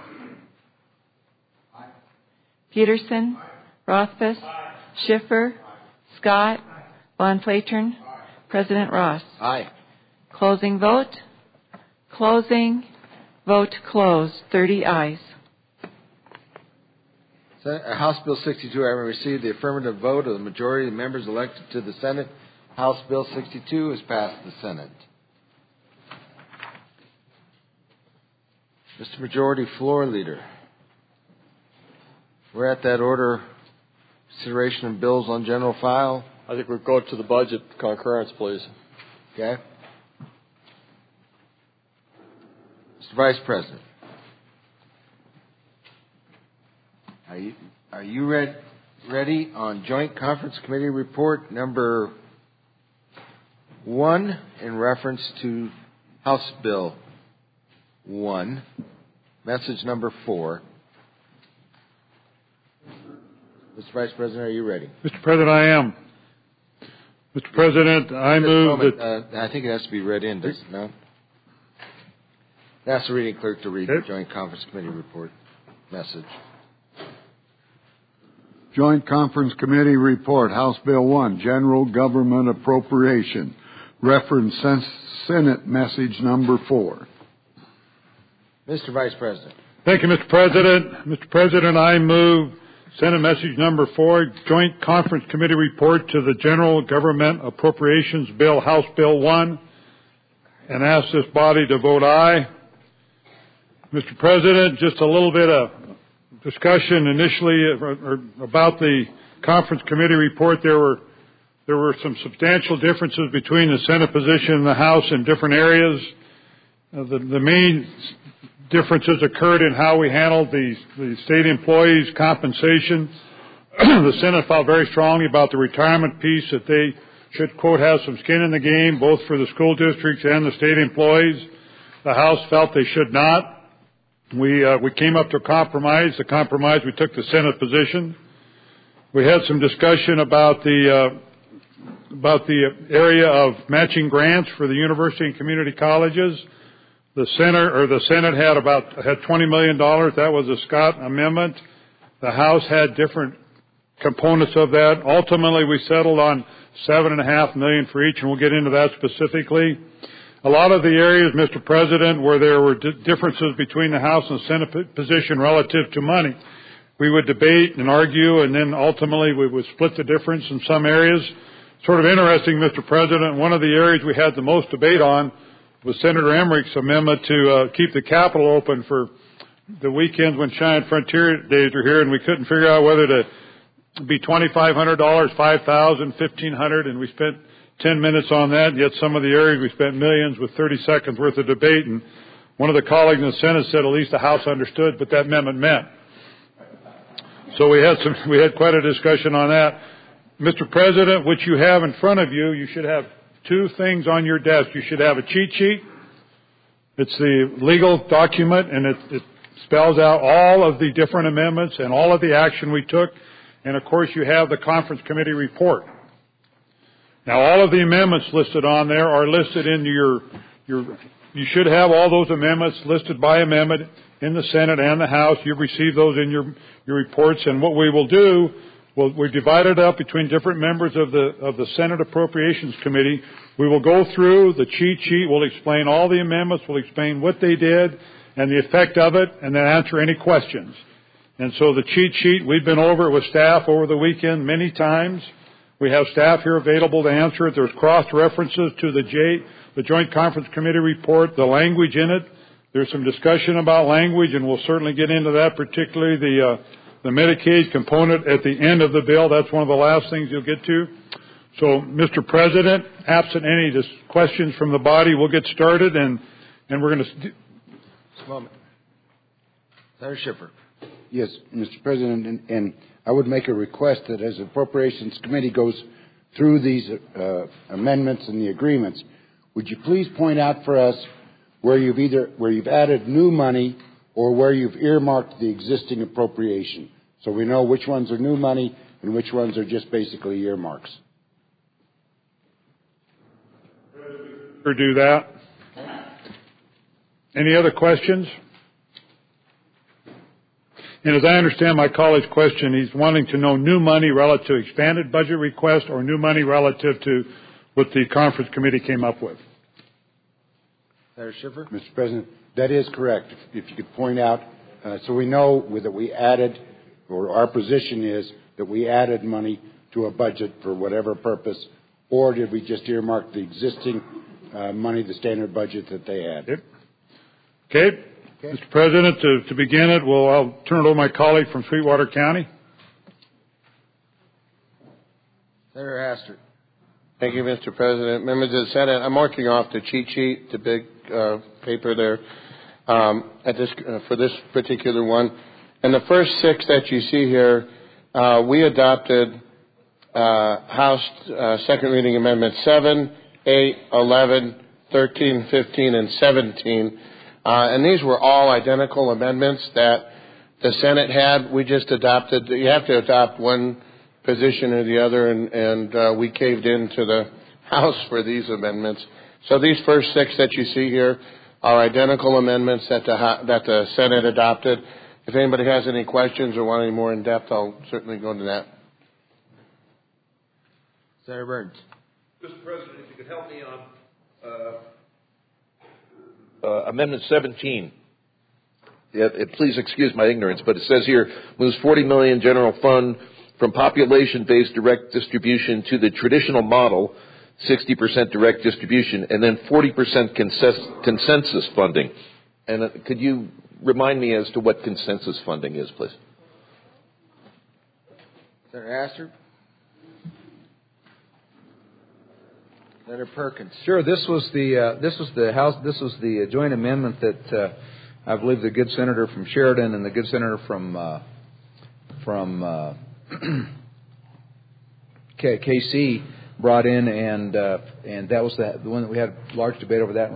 Aye. Peterson. Aye. Rothfuss. Aye. Schiffer. Aye. Scott. Aye. Von Flatern. Aye. President Ross. Aye. Closing vote. Closing. Vote closed. 30 ayes. House Bill 62, having received the affirmative vote of the majority of the members elected to the Senate, House Bill 62 has passed the Senate. Mr. Majority Floor Leader, we're at that order, consideration of bills on general file. I think we'll go to the budget concurrence, please. Okay. Mr. Vice President, are you ready on Joint Conference Committee Report number 1 in reference to House Bill 1, message number 4, Mr. Vice President, are you ready? Mr. President, I am. Mr. President, I move that... I think it has to be read in, does it not? Ask the reading clerk to read the Joint Conference Committee report message. Joint Conference Committee report, House Bill 1, General Government Appropriation. Reference Senate message number 4. Mr. Vice President. Thank you, Mr. President. Mr. President, I move Senate message number 4, Joint Conference Committee report to the General Government Appropriations Bill, House Bill 1, and ask this body to vote aye. Mr. President, just a little bit of discussion initially about the Conference Committee report. There were some substantial differences between the Senate position and the House in different areas. The main differences occurred in how we handled the state employees' compensation. The Senate felt very strongly about the retirement piece, that they should, quote, have some skin in the game, both for the school districts and the state employees. The House felt they should not. We came up to a compromise. The compromise, we took the Senate position. We had some discussion about the area of matching grants for the university and community colleges. The Senate had $20 million. That was a Scott amendment. The House had different components of that. Ultimately, we settled on $7.5 million for each, and we'll get into that specifically. A lot of the areas, Mr. President, where there were differences between the House and Senate position relative to money, we would debate and argue, and then ultimately we would split the difference in some areas. Sort of interesting, Mr. President, one of the areas we had the most debate on was Senator Emmerich's amendment to keep the Capitol open for the weekends when Cheyenne Frontier Days are here, and we couldn't figure out whether to be $2,500, $5,000, $1,500, and we spent 10 minutes on that, and yet some of the areas we spent millions with 30 seconds worth of debate, and one of the colleagues in the Senate said at least the House understood what that amendment meant. So we had quite a discussion on that. Mr. President, what you have in front of you, you should have two things on your desk. You should have a cheat sheet. It's the legal document, and it spells out all of the different amendments and all of the action we took. And, of course, you have the Conference Committee report. Now, all of the amendments listed on there are listed in you should have all those amendments listed by amendment in the Senate and the House. You've received those in your reports. And what we will do, we divide it up between different members of the Senate Appropriations Committee. We will go through the cheat sheet. We'll explain all the amendments. We'll explain what they did and the effect of it, and then answer any questions. And so the cheat sheet, we've been over it with staff over the weekend many times. We have staff here available to answer it. There's cross-references to the Joint Conference Committee report, the language in it. There's some discussion about language, and we'll certainly get into that, particularly the Medicaid component at the end of the bill. That's one of the last things you'll get to. So, Mr. President, absent any questions from the body, we'll get started, and we're going to... Just a moment. Senator Schiffer. Yes, Mr. President, and I would make a request that as the Appropriations Committee goes through these amendments and the agreements, would you please point out for us where you've added new money or where you've earmarked the existing appropriation, so we know which ones are new money and which ones are just basically earmarks. Or do that. Any other questions? And as I understand my colleague's question, he's wanting to know new money relative to expanded budget request or new money relative to what the conference committee came up with. Senator Schiffer? Mr. President, that is correct. If you could point out, so we know that we added, or our position is that we added money to a budget for whatever purpose, or did we just earmark the existing money, the standard budget that they had? Okay. Mr. President, to begin it, I'll turn it over to my colleague from Sweetwater County. Senator Hastert. Thank you, Mr. President. Members of the Senate, I'm marking off the cheat sheet, the big paper there, for this particular one. And the first 6 that you see here, we adopted House Second Reading Amendment 7, 8, 11, 13, 15, and 17. And these were all identical amendments that the Senate had. We just adopted. You have to adopt one position or the other, and we caved into the House for these amendments. So these first 6 that you see here are identical amendments that the Senate adopted. If anybody has any questions or want any more in depth, I'll certainly go into that. Senator Burns. Mr. President, if you could help me on Amendment 17. Please excuse my ignorance, but it says here, moves $40 million general fund from population-based direct distribution to the traditional model, 60% direct distribution, and then 40% consensus funding. And could you remind me as to what consensus funding is, please? Senator Astor. Senator Perkins. Sure. This was the joint amendment that I believe the good senator from Sheridan and the good senator from KC brought in, and that was the one that we had large debate over. That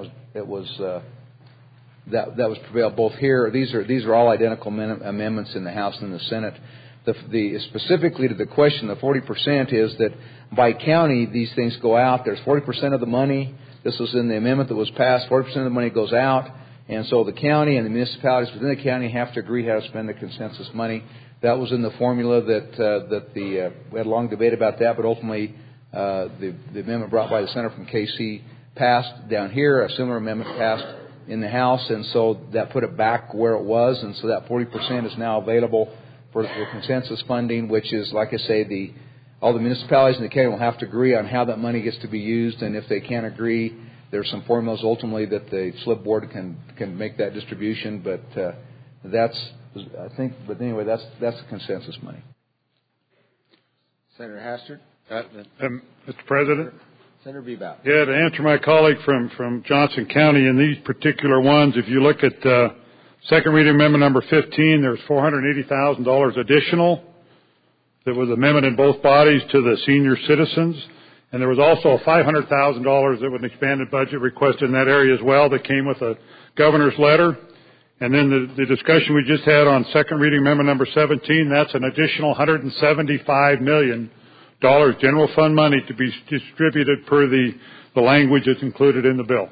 was prevailed both here. These are all identical amendments in the House and the Senate. Specifically to the question, the 40% is that by county these things go out. There's 40% of the money. This was in the amendment that was passed. 40% of the money goes out, and so the county and the municipalities within the county have to agree how to spend the consensus money. That was in the formula that we had a long debate about that, but ultimately the amendment brought by the senator from KC passed down here. A similar amendment passed in the House, and so that put it back where it was, and so that 40% is now available for the consensus funding, which is, like I say, all the municipalities in the county will have to agree on how that money gets to be used, and if they can't agree, there's some formulas ultimately that the SLIB board can make that distribution, but that's the consensus money. Senator Hastert. Mr. President. Senator Bebout. Yeah, to answer my colleague from Johnson County, in these particular ones, if you look at second reading amendment number 15, there's $480,000 additional. There was amendment in both bodies to the senior citizens. And there was also $500,000 that was an expanded budget requested in that area as well that came with a governor's letter. And then the discussion we just had on second reading amendment number 17, that's an additional $175 million general fund money to be distributed per the language that's included in the bill.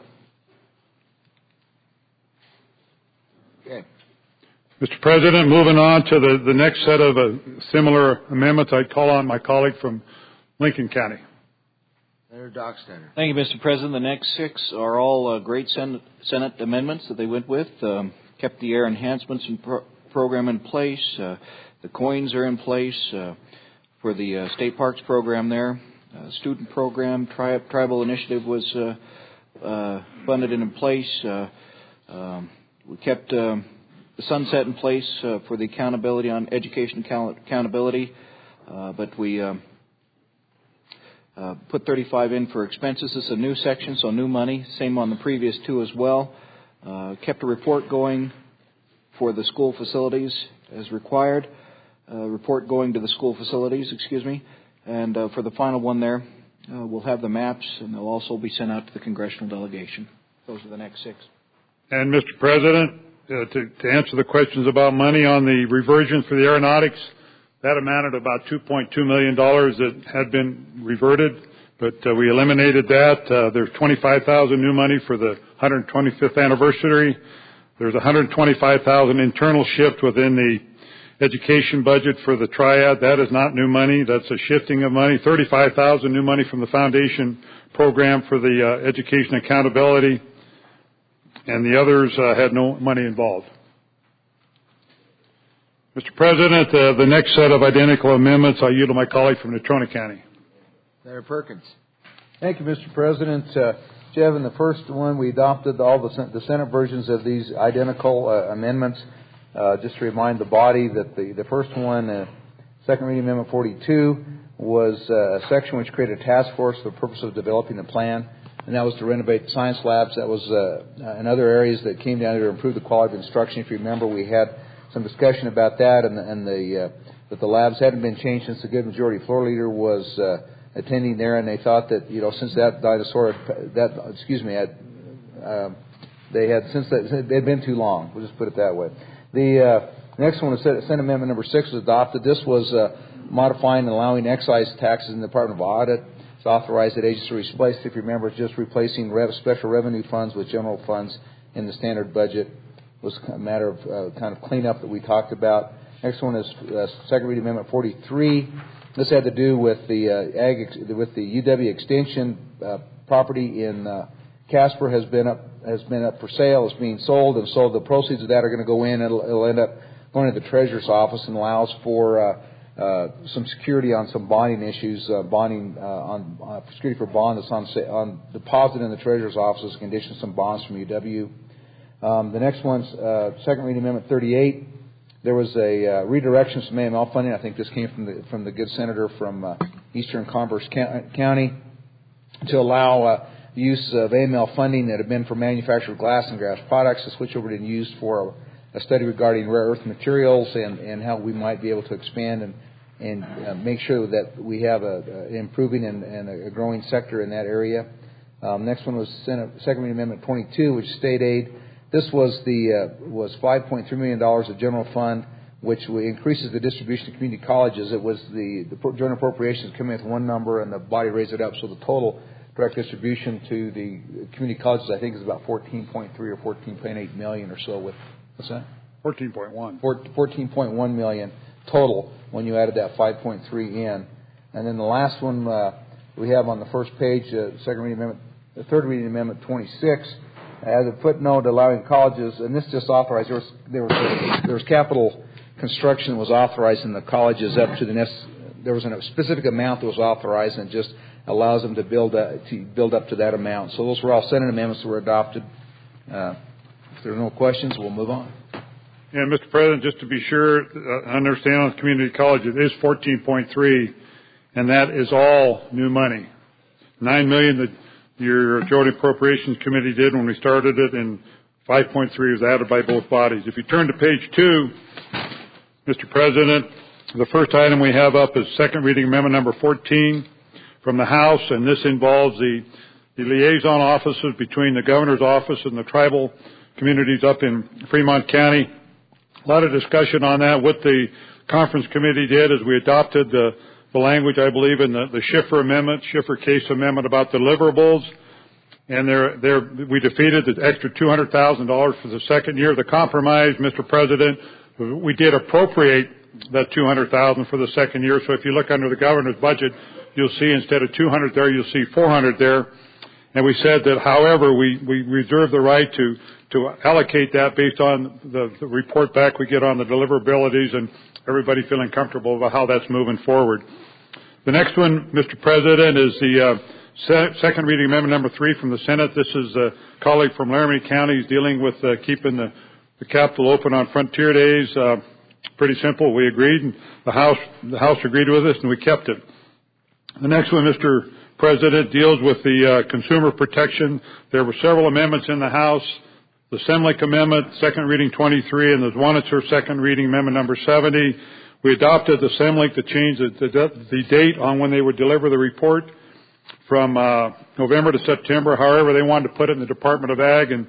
Okay. Mr. President, moving on to the next set of similar amendments, I'd call on my colleague from Lincoln County. Senator Dockstader. Thank you, Mr. President. The next 6 are all great Senate amendments that they went with. Kept the air enhancements program in place. The coins are in place for the state parks program there. Student program, tribal initiative was funded and in place. We kept the sunset in place for the accountability on education accountability, but we put 35 in for expenses. This is a new section, so new money. Same on the previous 2 as well. Kept a report going for the school facilities as required. Report going to the school facilities, And for the final one there, we'll have the maps, and they'll also be sent out to the congressional delegation. Those are the next 6. And, Mr. President, to answer the questions about money on the reversion for the aeronautics, that amounted to about $2.2 million that had been reverted, but we eliminated that. There's $25,000 new money for the 125th anniversary. There's $125,000 internal shift within the education budget for the triad. That is not new money. That's a shifting of money. $35,000 new money from the foundation program for the education accountability, and the others had no money involved. Mr. President, the next set of identical amendments, I yield to my colleague from Natrona County. Senator Perkins. Thank you, Mr. President. Jeff, in the first one, we adopted all the Senate versions of these identical amendments. Just to remind the body that the first one, Second Reading Amendment 42, was a section which created a task force for the purpose of developing the plan, and that was to renovate the science labs. That was in other areas that came down to improve the quality of instruction. If you remember, we had some discussion about that, and that the labs hadn't been changed since the good majority floor leader was attending there, and they thought that since that dinosaur they'd been too long. We'll just put it that way. The next one was Senate Amendment number 6 was adopted. This was modifying and allowing excise taxes in the Department of Audit. It's authorized that agency replace, if you remember, it's just replacing special revenue funds with general funds in the standard budget. It was a matter of kind of cleanup that we talked about. Next one is Second Reading Amendment 43. This had to do with the UW Extension property in Casper has been up for sale. It's being sold, and so the proceeds of that are going to go in. It'll end up going to the Treasurer's office and allows for some security on some bonding issues, bonding on security for bond that's on deposit in the Treasurer's office as a condition of some bonds from UW. The next one's Second Reading Amendment 38. There was a redirection of some AML funding. I think this came from the good senator from Eastern Commerce County to allow use of AML funding that had been for manufactured glass and glass products to switch over to use for a study regarding rare earth materials and how we might be able to expand and make sure that we have an improving and a growing sector in that area. Next one was Second Reading Amendment 22, which is state aid. This was $5.3 million of general fund, which increases the distribution to community colleges. It was the joint appropriations come in with one number and the body raised it up, so the total direct distribution to the community colleges, I think, is about 14.3 or 14.8 million or so. With what's that? 14.1. 14.1 million total when you added that 5.3 in, and then the last one we have on the first page, Third Reading Amendment 26. As a footnote allowing colleges, and this just authorized, there was capital construction that was authorized in the colleges up to there was a specific amount that was authorized, and it just allows them to build up to that amount. So those were all Senate amendments that were adopted. If there are no questions, we'll move on. Yeah, Mr. President, just to be sure, I understand on the community college it is 14.3, and that is all new money. $9 million that your Joint Appropriations Committee did when we started it, and 5.3 was added by both bodies. If you turn to page 2, Mr. President, the first item we have up is Second Reading Amendment number 14 from the House, and this involves the liaison offices between the Governor's office and the tribal communities up in Fremont County. A lot of discussion on that. What the conference committee did is we adopted the language, I believe, in the Schiffer case amendment about deliverables, and we defeated the extra $200,000 for the second year. The compromise, Mr. President, we did appropriate that $200,000 for the second year. So if you look under the governor's budget, you'll see instead of $200 there, you'll see $400 there. And we said that, however, we reserve the right to allocate that based on the report back we get on the deliverabilities and everybody feeling comfortable about how that's moving forward. The next one, Mr. President, is the Second Reading Amendment number 3 from the Senate. This is a colleague from Laramie County. He's dealing with keeping the Capitol open on Frontier Days. Pretty simple. We agreed, and the House agreed with us, and we kept it. The next one, Mr. President, deals with the consumer protection. There were several amendments in the House. The Semlich Amendment, Second Reading 23, and the Zwanitzer Second Reading Amendment number 70. We adopted the Semlich to change the date on when they would deliver the report from November to September. However, they wanted to put it in the Department of Ag, and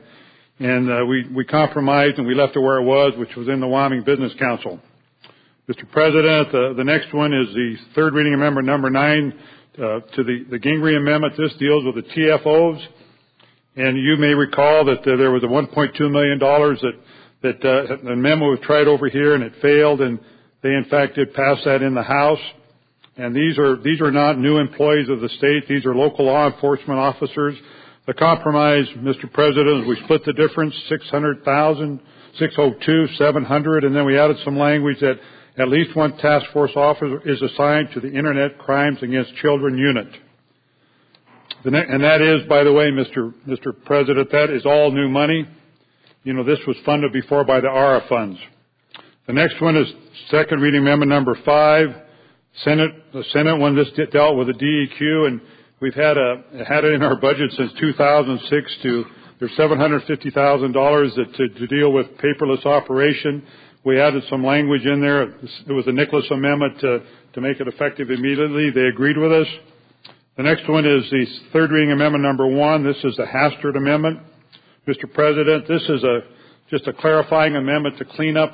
we compromised and we left it where it was, which was in the Wyoming Business Council. Mr. President, the next one is the Third Reading Amendment number 9 to the Gingrey Amendment. This deals with the TFOs. And you may recall that there was a $1.2 million that an amendment was tried over here and it failed, and they in fact did pass that in the House. And these are not new employees of the state. These are local law enforcement officers. The compromise, Mr. President, is we split the difference, $600,000, $602,000, $700,000, and then we added some language that at least one task force officer is assigned to the Internet Crimes Against Children Unit. And that is, by the way, Mr. President, that is all new money. You know, this was funded before by the ARA funds. The next one is Second Reading Amendment number 5. The Senate one, this dealt with the DEQ, and we've had it in our budget since 2006 there's $750,000 to deal with paperless operation. We added some language in there. It was a Nicholas Amendment to make it effective immediately. They agreed with us. The next one is the Third Reading Amendment number 1. This is the Hastert Amendment. Mr. President, this is just a clarifying amendment to clean up the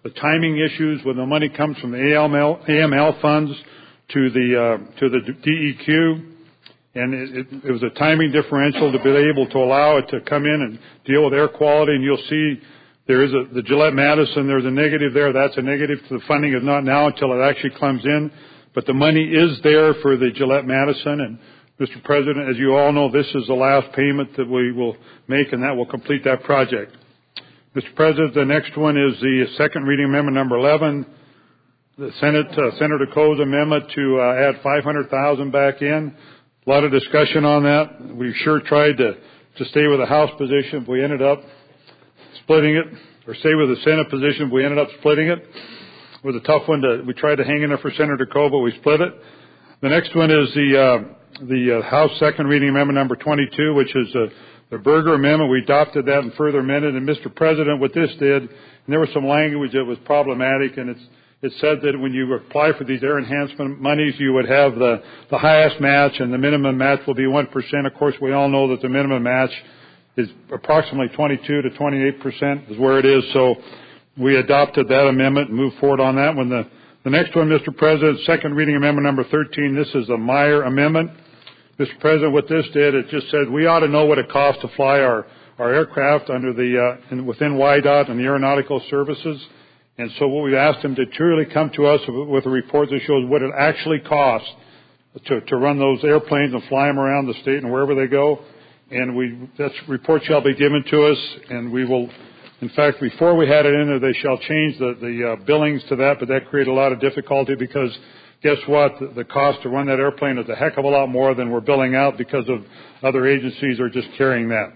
timing issues when the money comes from the AML funds to the DEQ. And it was a timing differential to be able to allow it to come in and deal with air quality. And you'll see there is the Gillette Madison, there's a negative there. That's a negative. The funding is not now until it actually comes in. But the money is there for the Gillette Madison. And Mr. President, as you all know, this is the last payment that we will make, and that will complete that project. Mr. President, the next one is the second reading amendment number 11. The Senator Coe's amendment to add $500,000 back in. A lot of discussion on that. We sure tried to stay with the House position. We ended up splitting it, or stay with the Senate position. We ended up splitting it. It was a tough one. We tried to hang in there for Senator Coe, but we split it. The next one is the House second reading amendment number 22, which is the Berger amendment. We adopted that and further amended. And Mr. President, what this did, and there was some language that was problematic, and it said that when you apply for these air enhancement monies, you would have the highest match, and the minimum match will be 1%. Of course, we all know that the minimum match is approximately 22 to 28% is where it is. So we adopted that amendment and moved forward on that one. The next one, Mr. President, second reading amendment number 13. This is the Meyer amendment. Mr. President, what this did, it just said we ought to know what it costs to fly our aircraft under within WYDOT and the Aeronautical Services. And so what we asked them to truly come to us with a report that shows what it actually costs to run those airplanes and fly them around the state and wherever they go. And that report shall be given to us, and we will, in fact, before we had it in there, they shall change the billings to that, but that created a lot of difficulty because guess what? The cost to run that airplane is a heck of a lot more than we're billing out because of other agencies are just carrying that.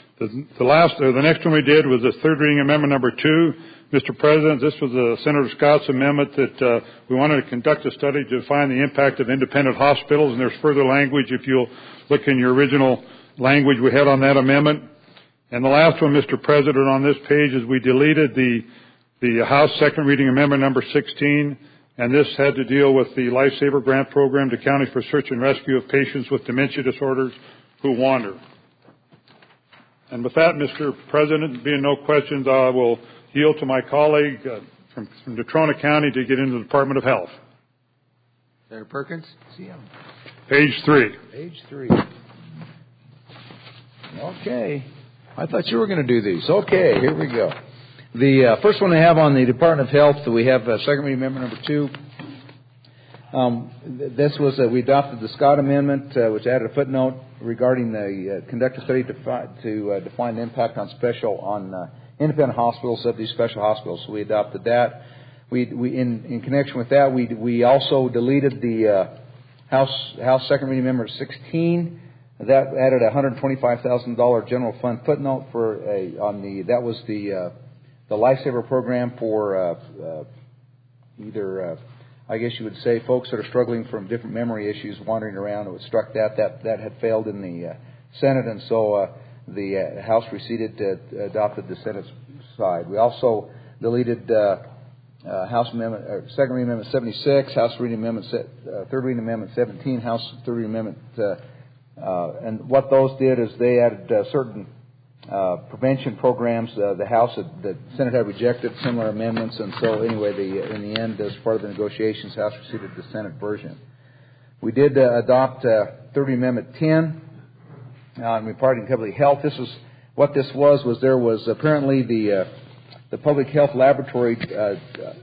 The next one we did was the third reading amendment number 2. Mr. President, this was Senator Scott's amendment that we wanted to conduct a study to define the impact of independent hospitals, and there's further language if you'll look in your original language we had on that amendment. And the last one, Mr. President, on this page is we deleted the House second reading amendment number 16, and this had to deal with the Lifesaver Grant Program to counties for search and rescue of patients with dementia disorders who wander. And with that, Mr. President, being no questions, I will yield to my colleague from Natrona County to get into the Department of Health. Senator Perkins? Page 3. Page 3. Okay. I thought you were going to do these. Okay, here we go. The first one I have on the Department of Health, we have second reading amendment number 2. This was we adopted the Scott Amendment, which added a footnote regarding the conduct a study to define the impact on independent hospitals of these special hospitals. So we adopted that. In connection with that, we also deleted the House second reading amendment 16. That added a $125,000 general fund footnote that was the Lifesaver program for either. I guess you would say folks that are struggling from different memory issues wandering around. It was struck that had failed in the Senate, and so the House adopted the Senate's side. We also deleted House Amendment, Second Reading Amendment 76, House Reading Amendment, Third Reading Amendment 17, House Third Reading Amendment, and what those did is they added certain prevention programs. The Senate had rejected similar amendments, and so anyway, in the end, as part of the negotiations, the House proceeded the Senate version. We did adopt Third Reading Amendment 10 regarding public health. This was there was apparently the public health laboratory does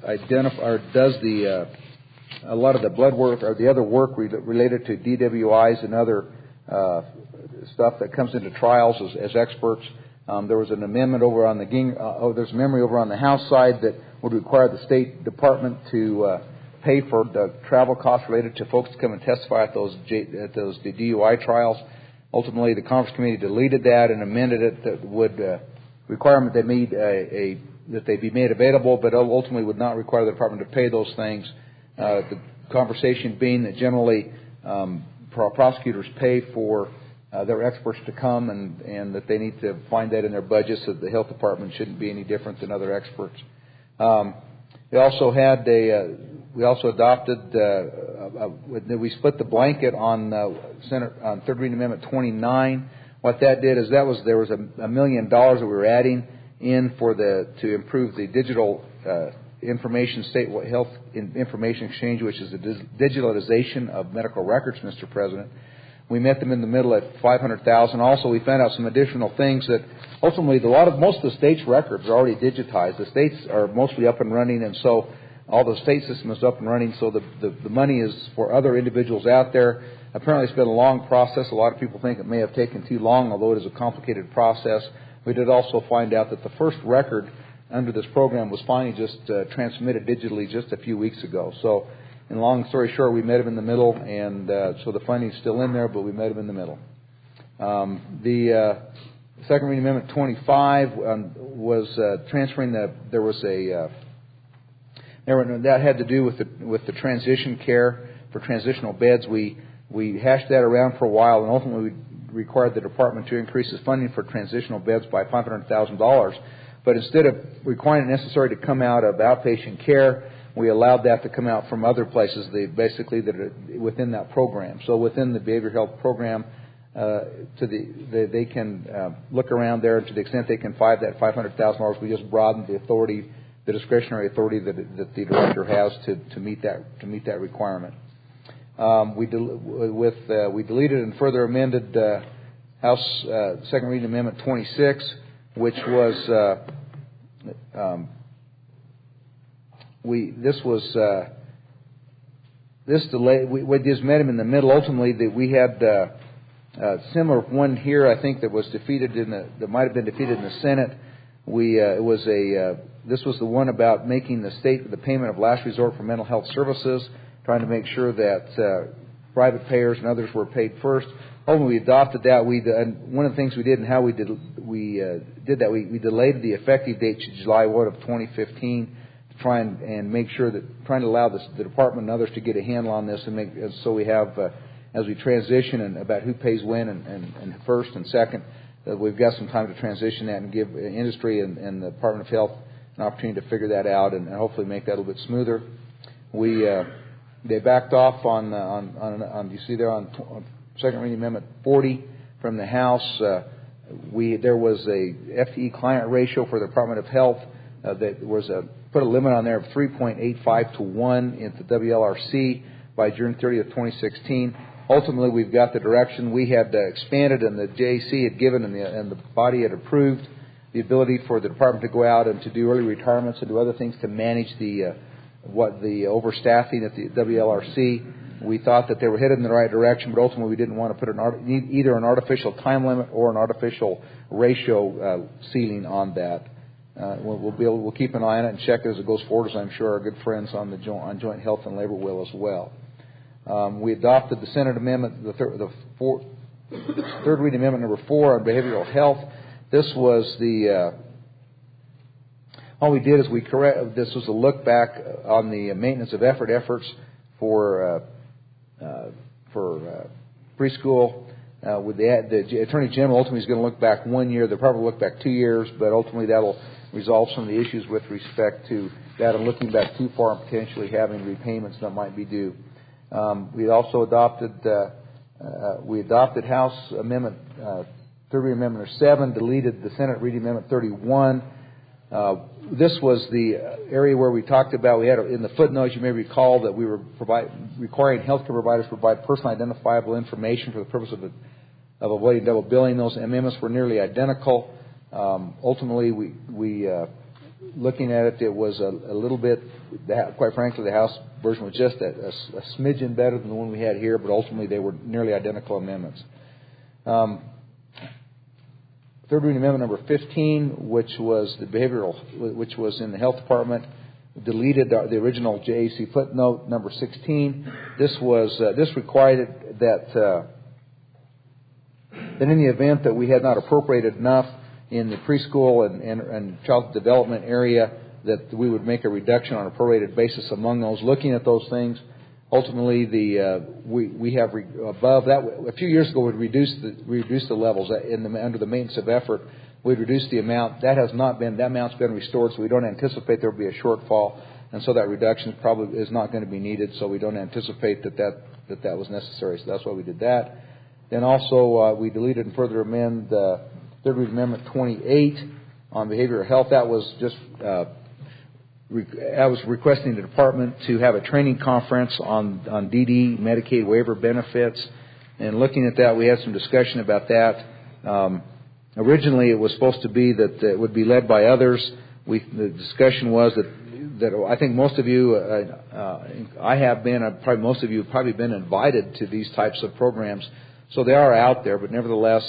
a lot of the blood work or the other work related to DWIs and other stuff that comes into trials as experts. There was an amendment over on there's a memory over on the House side that would require the State Department to pay for the travel costs related to folks to come and testify at those DUI trials. Ultimately, the Conference Committee deleted that and amended it that would require that they be made available, but ultimately would not require the Department to pay those things. The conversation being that generally prosecutors pay for their experts to come and that they need to find that in their budgets, so the health department shouldn't be any different than other experts. We also adopted we split the blanket on Third Reading Amendment 29. What that did is there was $1 million that we were adding in to improve the digital information, state health information exchange, which is the digitalization of medical records, Mr. President. We met them in the middle at $500,000. Also, we found out some additional things that ultimately most of the state's records are already digitized. The states are mostly up and running, and so all the state system is up and running. So the money is for other individuals out there. Apparently, it's been a long process. A lot of people think it may have taken too long, although it is a complicated process. We did also find out that the first record under this program was finally just transmitted digitally just a few weeks ago. So, in long story short, we met him in the middle, and so the funding's still in there, but we met him in the middle. The Second Reading Amendment 25 was transferring there was a that had to do with the transition care for transitional beds. We hashed that around for a while, and ultimately we required the department to increase its funding for transitional beds by $500,000. But instead of requiring it necessary to come out of outpatient care, we allowed that to come out from other places, basically that are within that program. So within the behavioral health program, they can look around there, and to the extent they can find that $500,000, we just broadened the authority, the discretionary authority that the director has to meet that requirement. We deleted and further amended House Second Reading Amendment 26, which was this delay. We just met him in the middle. Ultimately, we had similar one here. I think that was defeated that might have been defeated in the Senate. This was the one about making the state the payment of last resort for mental health services, trying to make sure that private payers and others were paid first. Ultimately, we adopted that. And one of the things we did and how we did that, we delayed the effective date to July 1 of 2015 to try and make sure that, trying to allow the department and others to get a handle on this, and so we have, as we transition and about who pays when and first and second, we've got some time to transition that and give industry and the Department of Health an opportunity to figure that out and hopefully make that a little bit smoother. They backed off on you see there on Second Reading Amendment 40 from the House. There was a FTE client ratio for the Department of Health that was put a limit on there of 3.85 to 1 in the WLRC by June 30th, 2016. Ultimately, we've got the direction we had expanded, and the JAC had given, and the body had approved the ability for the department to go out and to do early retirements and do other things to manage the overstaffing at the WLRC. We thought that they were headed in the right direction, but ultimately we didn't want to put either an artificial time limit or an artificial ratio ceiling on that. We'll keep an eye on it and check it as it goes forward, as I'm sure our good friends on Joint Health and Labor will as well. We adopted the Senate amendment, the third reading amendment number 4 on behavioral health. This was all we did is this was a look back on the maintenance of efforts for preschool. With the Attorney General ultimately is going to look back 1 year. They'll probably look back 2 years, but ultimately that'll resolve some of the issues with respect to that and looking back too far and potentially having repayments that might be due. We also adopted House Amendment Third Reading Amendment 7, deleted the Senate Reading Amendment 31. This was the area where we talked about, we had in the footnotes, you may recall that we were requiring healthcare providers to provide personally identifiable information for the purpose of avoiding double billing. Those amendments were nearly identical. Ultimately, we looking at it, it was a little bit, quite frankly, the House version was just a smidgen better than the one we had here, but ultimately they were nearly identical amendments. Third reading amendment number 15, which was which was in the Health Department, deleted the original JAC footnote number 16. This required that in the event that we had not appropriated enough in the preschool and child development area, that we would make a reduction on a prorated basis among those. Looking at those things, ultimately we have above that. A few years ago, we reduced the levels under the maintenance of effort. We'd reduced the amount. That amount's been restored, so we don't anticipate there will be a shortfall, and so that reduction probably is not going to be needed. So we don't anticipate that was necessary. So that's why we did that. Then also we deleted and further amend Third Reading Amendment 28 on behavioral health. That was just I was requesting the department to have a training conference on DD, Medicaid waiver benefits. And looking at that, we had some discussion about that. Originally, it was supposed to be that it would be led by others. The discussion was that I think most of you, I have been, probably most of you have probably been invited to these types of programs. So they are out there, but nevertheless,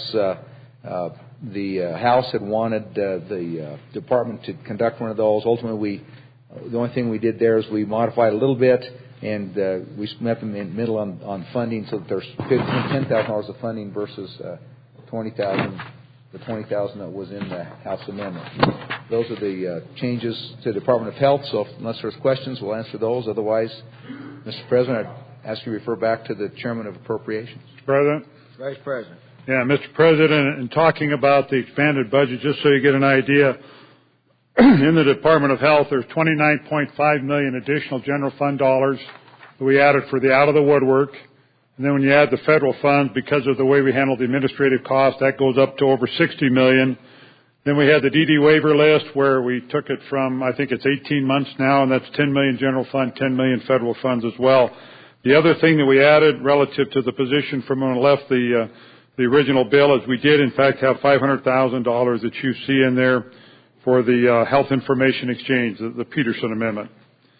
the House had wanted the department to conduct one of those. Ultimately, the only thing we did there is we modified a little bit, and we met them in the middle on funding, so that there's $10,000 of funding versus $20,000. The $20,000 that was in the House amendment. Those are the changes to the Department of Health. So unless there's questions, we'll answer those. Otherwise, Mr. President, I'd ask you to refer back to the Chairman of Appropriations. Mr. President. Vice President. Yeah, Mr. President, in talking about the expanded budget, just so you get an idea, in the Department of Health, there's $29.5 million additional general fund dollars that we added for the out of the woodwork. And then when you add the federal funds, because of the way we handle the administrative costs, that goes up to over $60 million. Then we had the DD waiver list where we took it from, I think it's 18 months now, and that's $10 million general fund, $10 million federal funds as well. The other thing that we added relative to the position from when I left the original bill is we did, in fact, have $500,000 that you see in there for the Health Information Exchange, the Peterson Amendment.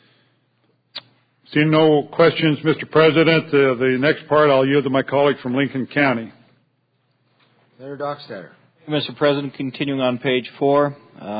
Seeing no questions, Mr. President, the next part I'll yield to my colleague from Lincoln County. Senator Dockstader. Mr. President, continuing on page 4,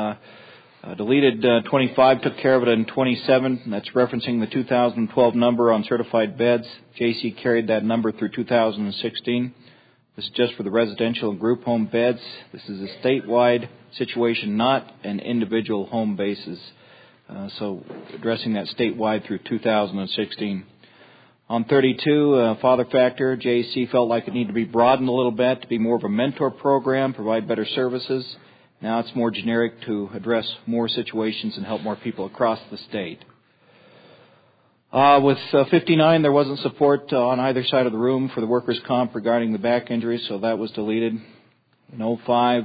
deleted 25, took care of it in 27. That's referencing the 2012 number on certified beds. J.C. carried that number through 2016. This is just for the residential and group home beds. This is a statewide situation, not an individual home basis. So addressing that statewide through 2016. On 32, father factor, JC felt like it needed to be broadened a little bit to be more of a mentor program, provide better services. Now it's more generic to address more situations and help more people across the state. With 59, there wasn't support on either side of the room for the workers' comp regarding the back injuries, so that was deleted. In 05,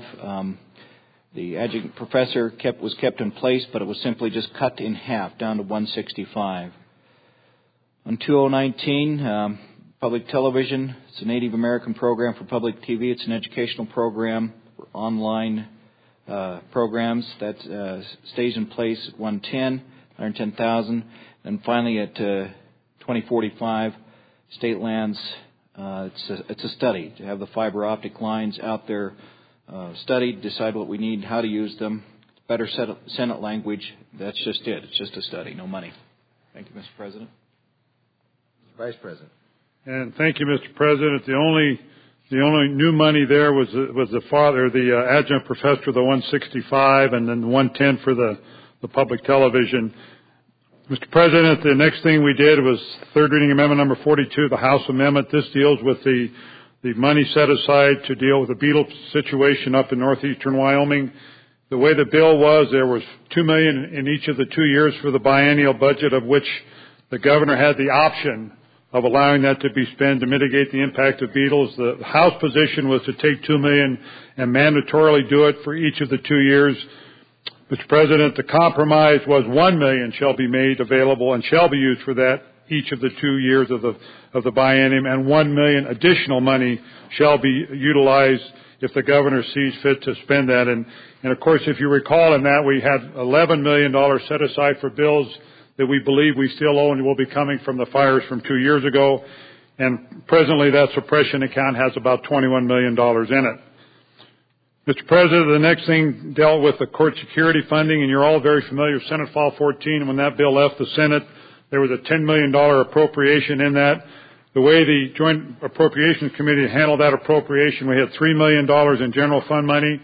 the adjunct professor was kept in place, but it was simply just cut in half, down to 165. On 2019, public television, it's a Native American program for public TV. It's an educational program for online programs that stays in place at 110,000. And finally at 2045, state lands, it's a study to have the fiber optic lines out there studied, decide what we need, how to use them. Better Senate language. That's just it. It's just a study, no money. Thank you, Mr. President. Vice President. And thank you, Mr. President. The only new money there was the adjunct professor, the 165, and then the 110 for the public television. Mr. President, the next thing we did was third reading amendment number 42, the House amendment. This deals with the money set aside to deal with the beetle situation up in northeastern Wyoming. The way the bill was, there was $2 million in each of the 2 years for the biennial budget, of which the governor had the option of allowing that to be spent to mitigate the impact of beetles. The House position was to take $2 million and mandatorily do it for each of the 2 years. Mr. President, the compromise was $1 million shall be made available and shall be used for that each of the 2 years of the biennium, and $1 million additional money shall be utilized if the governor sees fit to spend that. And of course, if you recall in that, we had $11 million set aside for bills that we believe we still owe and will be coming from the fires from 2 years ago. And presently, that suppression account has about $21 million in it. Mr. President, the next thing dealt with the court security funding, and you're all very familiar with Senate File 14. And when that bill left the Senate, there was a $10 million appropriation in that. The way the Joint Appropriations Committee handled that appropriation, we had $3 million in general fund money.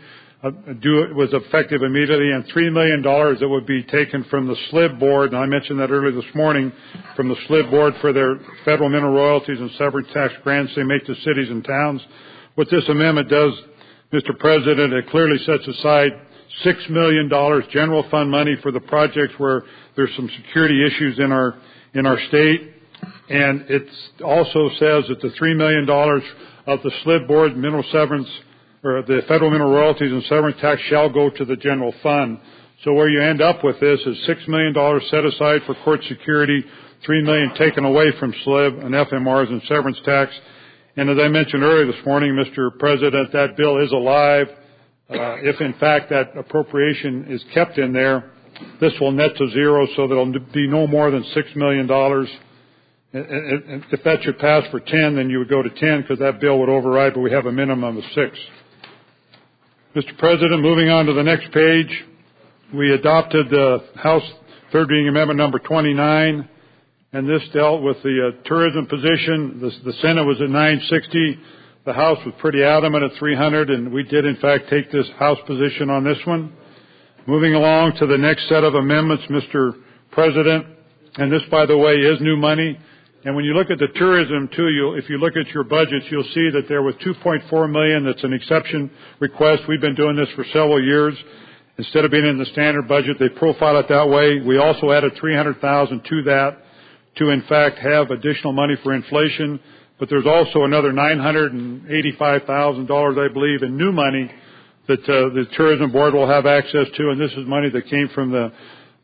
It was effective immediately, and $3 million that would be taken from the SLIB board, and I mentioned that earlier this morning, from the SLIB board for their federal mineral royalties and severance tax grants they make to cities and towns. What this amendment does, Mr. President, it clearly sets aside $6 million general fund money for the projects where there's some security issues in our state, and it also says that the $3 million of the SLIB board mineral severance or the federal mineral royalties and severance tax shall go to the general fund. So where you end up with this is $6 million set aside for court security, $3 million taken away from SLIB and FMRs and severance tax. And as I mentioned earlier this morning, Mr. President, that bill is alive. If in fact that appropriation is kept in there, this will net to zero, so there will be no more than $6 million. And if that should pass for 10, then you would go to 10 because that bill would override, but we have a minimum of 6. Mr. President, moving on to the next page, we adopted the House Third Reading Amendment number 29, and this dealt with the tourism position. The Senate was at 960. The House was pretty adamant at 300, and we did, in fact, take this House position on this one. Moving along to the next set of amendments, Mr. President, and this, by the way, is new money. And when you look at the tourism, too, if you look at your budgets, you'll see that there was $2.4 million. That's an exception request. We've been doing this for several years. Instead of being in the standard budget, they profile it that way. We also added $300,000 to that to, in fact, have additional money for inflation. But there's also another $985,000, I believe, in new money that the Tourism Board will have access to. And this is money that came from the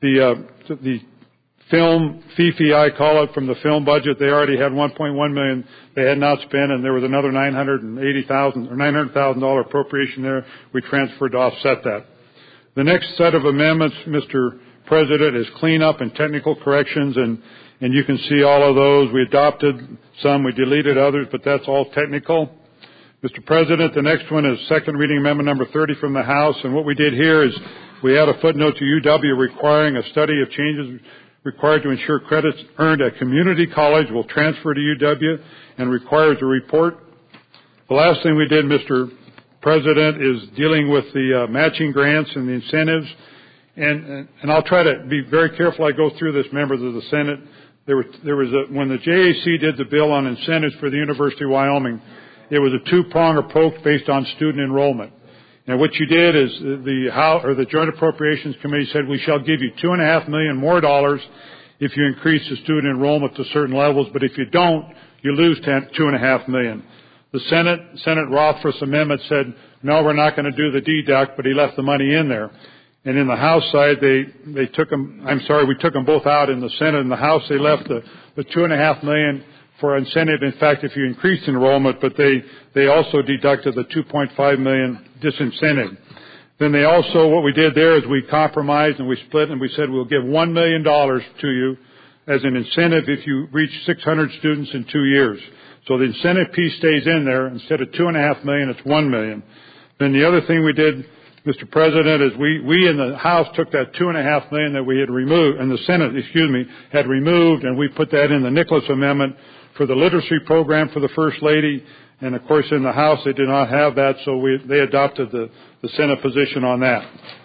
film FIFI, I call it, from the film budget. They already had $1.1 million they had not spent, and there was another $980,000 or $900,000 appropriation there. We transferred to offset that. The next set of amendments, Mr. President, is cleanup and technical corrections, and you can see all of those. We adopted some, we deleted others, but that's all technical. Mr. President, the next one is second reading amendment number 30 from the House, and what we did here is we had a footnote to UW requiring a study of changes required to ensure credits earned at community college will transfer to UW and requires a report. The last thing we did, Mr. President, is dealing with the matching grants and the incentives. And I'll try to be very careful I go through this, members of the Senate. When the JAC did the bill on incentives for the University of Wyoming, it was a two-pronged approach based on student enrollment. And what you did is the Joint Appropriations Committee said we shall give you $2.5 million more dollars if you increase the student enrollment to certain levels, but if you don't, you lose $2.5 million. The Senate Rothfuss amendment said, no, we're not going to do the deduct, but he left the money in there. And in the House side, we took them both out in the Senate. In the House, they left the $2.5 million for incentive. In fact, if you increased enrollment, but they also deducted the $2.5 million disincentive. Then what we did there is we compromised and we split and we said we'll give $1 million to you as an incentive if you reach 600 students in 2 years. So the incentive piece stays in there. Instead of $2.5 million, it's $1 million. Then the other thing we did, Mr. President, is we in the House took that $2.5 million that we had removed, and the Senate, had removed, and we put that in the Nicholas Amendment for the literacy program for the First Lady. And of course, in the House, they did not have that, so they adopted the Senate position on that.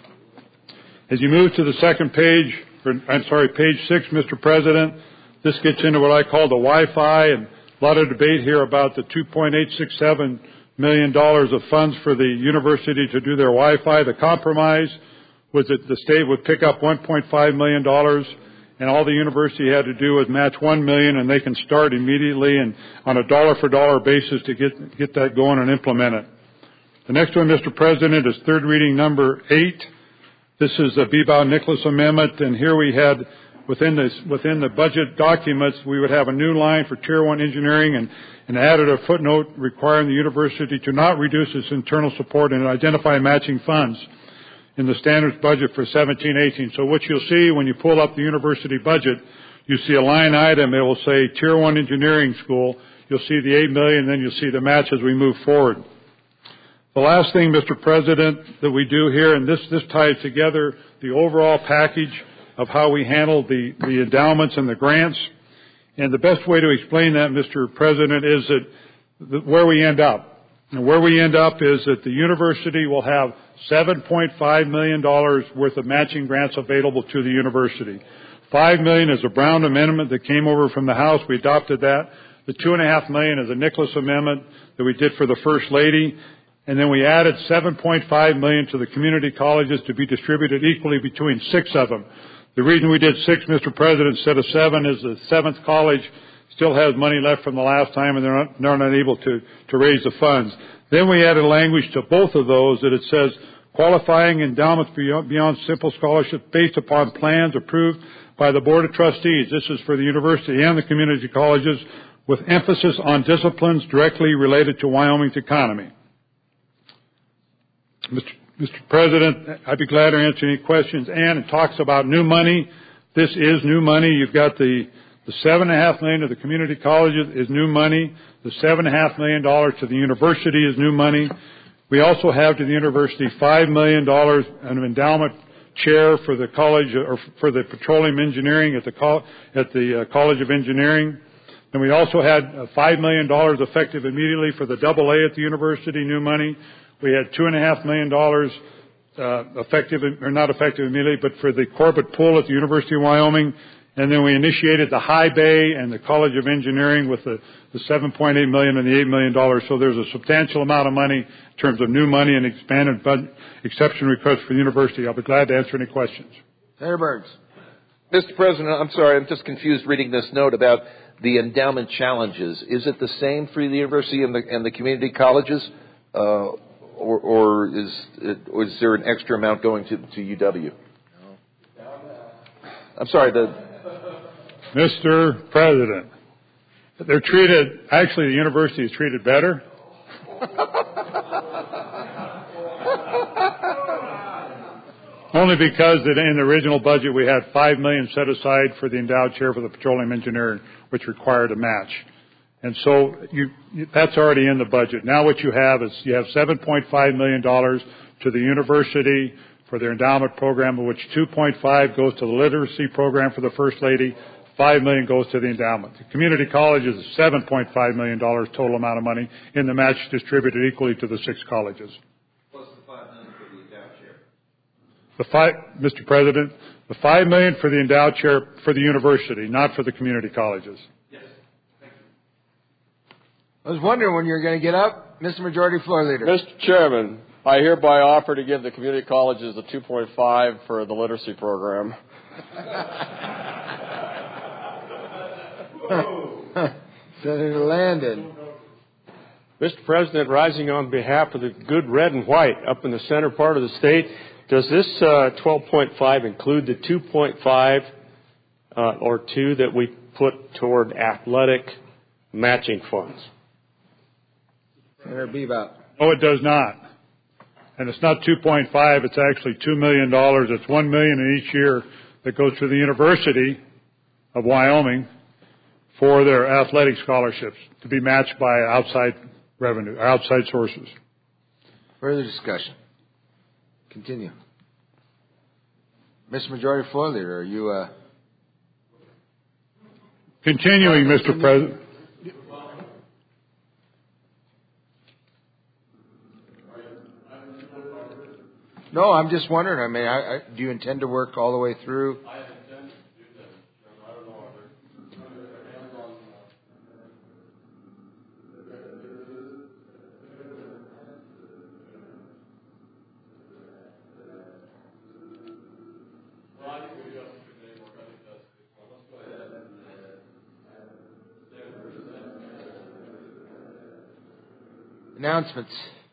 As you move to the second page, page 6, Mr. President, this gets into what I call the Wi-Fi, and a lot of debate here about the $2.867 million of funds for the university to do their Wi-Fi. The compromise was that the state would pick up $1.5 million, and all the university had to do was match $1 million, and they can start immediately and on a dollar-for-dollar basis to get that going and implement it. The next one, Mr. President, is third reading number 8. This is the Bebout-Nicholas Amendment, and here we had within the budget documents, we would have a new line for Tier 1 engineering and added a footnote requiring the university to not reduce its internal support and identify matching funds in the standards budget for 17-18. So what you'll see when you pull up the university budget, you see a line item. It will say Tier 1 engineering school. You'll see the $8 million, then you'll see the match as we move forward. The last thing, Mr. President, that we do here, and this ties together the overall package of how we handle the endowments and the grants. And the best way to explain that, Mr. President, is that where we end up. And where we end up is that the university will have $7.5 million worth of matching grants available to the university. $5 million is a Brown amendment that came over from the House. We adopted that. The $2.5 million is a Nicholas amendment that we did for the First Lady. And then we added $7.5 million to the community colleges to be distributed equally between 6 of them. The reason we did 6, Mr. President, instead of 7 is the 7th college still has money left from the last time, and they're not able to raise the funds. Then we added language to both of those that it says qualifying endowments beyond simple scholarship based upon plans approved by the Board of Trustees. This is for the university and the community colleges with emphasis on disciplines directly related to Wyoming's economy. Mr. President, I'd be glad to answer any questions. And it talks about new money. This is new money. You've got the $7.5 million to the community colleges is new money. The $7.5 million to the university is new money. We also have to the university $5 million an endowment chair for the college or for the petroleum engineering at the College of Engineering. And we also had $5 million effective immediately for the AA at the university, new money. We had $2.5 million effective, or not effective immediately, but for the Corbett Pool at the University of Wyoming. And then we initiated the High Bay and the College of Engineering with the $7.8 million and the $8 million. So there's a substantial amount of money in terms of new money and expanded exception requests for the university. I'll be glad to answer any questions. Senator Burns. Mr. President, I'm sorry, I'm just confused reading this note about the endowment challenges. Is it the same for the university and the community colleges, or is there an extra amount going to UW? I'm sorry, Mr. President, they're treated, actually the university is treated better. Only because in the original budget we had $5 million set aside for the endowed chair for the petroleum engineering, which required a match. And so that's already in the budget. Now what you have is you have $7.5 million to the university for their endowment program, of which 2.5 goes to the literacy program for the First Lady, $5 million goes to the endowment. The community college is $7.5 million total amount of money in the match distributed equally to the 6 colleges. Plus the $5 million for the endowed chair. Mr. President, the $5 million for the endowed chair for the university, not for the community colleges. Yes. Thank you. I was wondering when you were going to get up. Mr. Majority Floor Leader. Mr. Chairman, I hereby offer to give the community colleges the 2.5 for the literacy program. Senator Landon. Mr. President, rising on behalf of the good red and white up in the center part of the state, does this 12.5 include the 2.5 or 2 that we put toward athletic matching funds? Senator Bebout. No, it does not. And it's not 2.5, it's actually $2 million. It's $1 million in each year that goes to the University of Wyoming for their athletic scholarships to be matched by outside revenue, outside sources. Further discussion. Continue. Mr. Majority Floor Leader, are you continuing, Mr. President? No, I'm just wondering. I mean, do you intend to work all the way through? I intend to do that. I don't know. Announcements.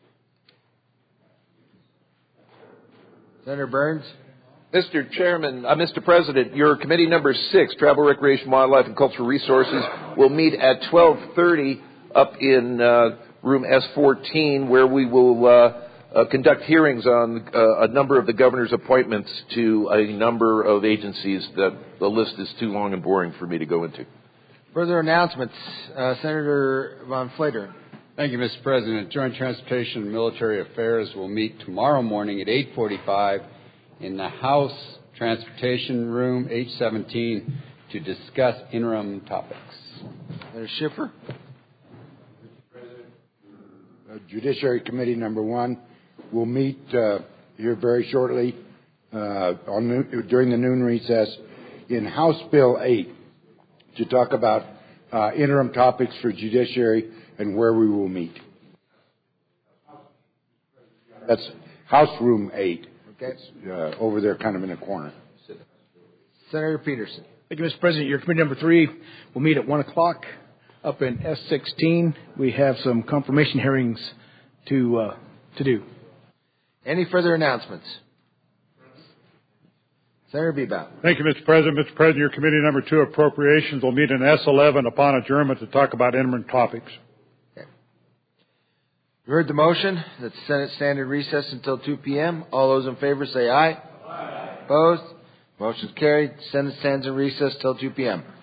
Senator Burns. Mr. Chairman, Mr. President, your committee number 6, Travel, Recreation, Wildlife, and Cultural Resources, will meet at 12:30 up in room S14, where we will conduct hearings on a number of the governor's appointments to a number of agencies that the list is too long and boring for me to go into. Further announcements. Senator Von Flateren. Thank you, Mr. President. Joint Transportation and Military Affairs will meet tomorrow morning at 8:45 in the House Transportation Room, H17, to discuss interim topics. Senator Schiffer. Judiciary Committee number 1 will meet here very shortly during the noon recess in House Bill 8 to talk about interim topics for Judiciary and where we will meet. That's House Room 8. Okay. It's, over there kind of in a corner. Senator Peterson. Thank you, Mr. President. Your committee number 3 will meet at 1 o'clock up in S16. We have some confirmation hearings to do. Any further announcements? Senator Bebout. Thank you, Mr. President. Mr. President, your committee number 2 appropriations will meet in S11 upon adjournment to talk about interim topics. Okay. You heard the motion that the Senate stand in recess until 2 p.m. All those in favor say aye. Aye. Opposed? Motion's carried. Senate stands in recess till 2 p.m.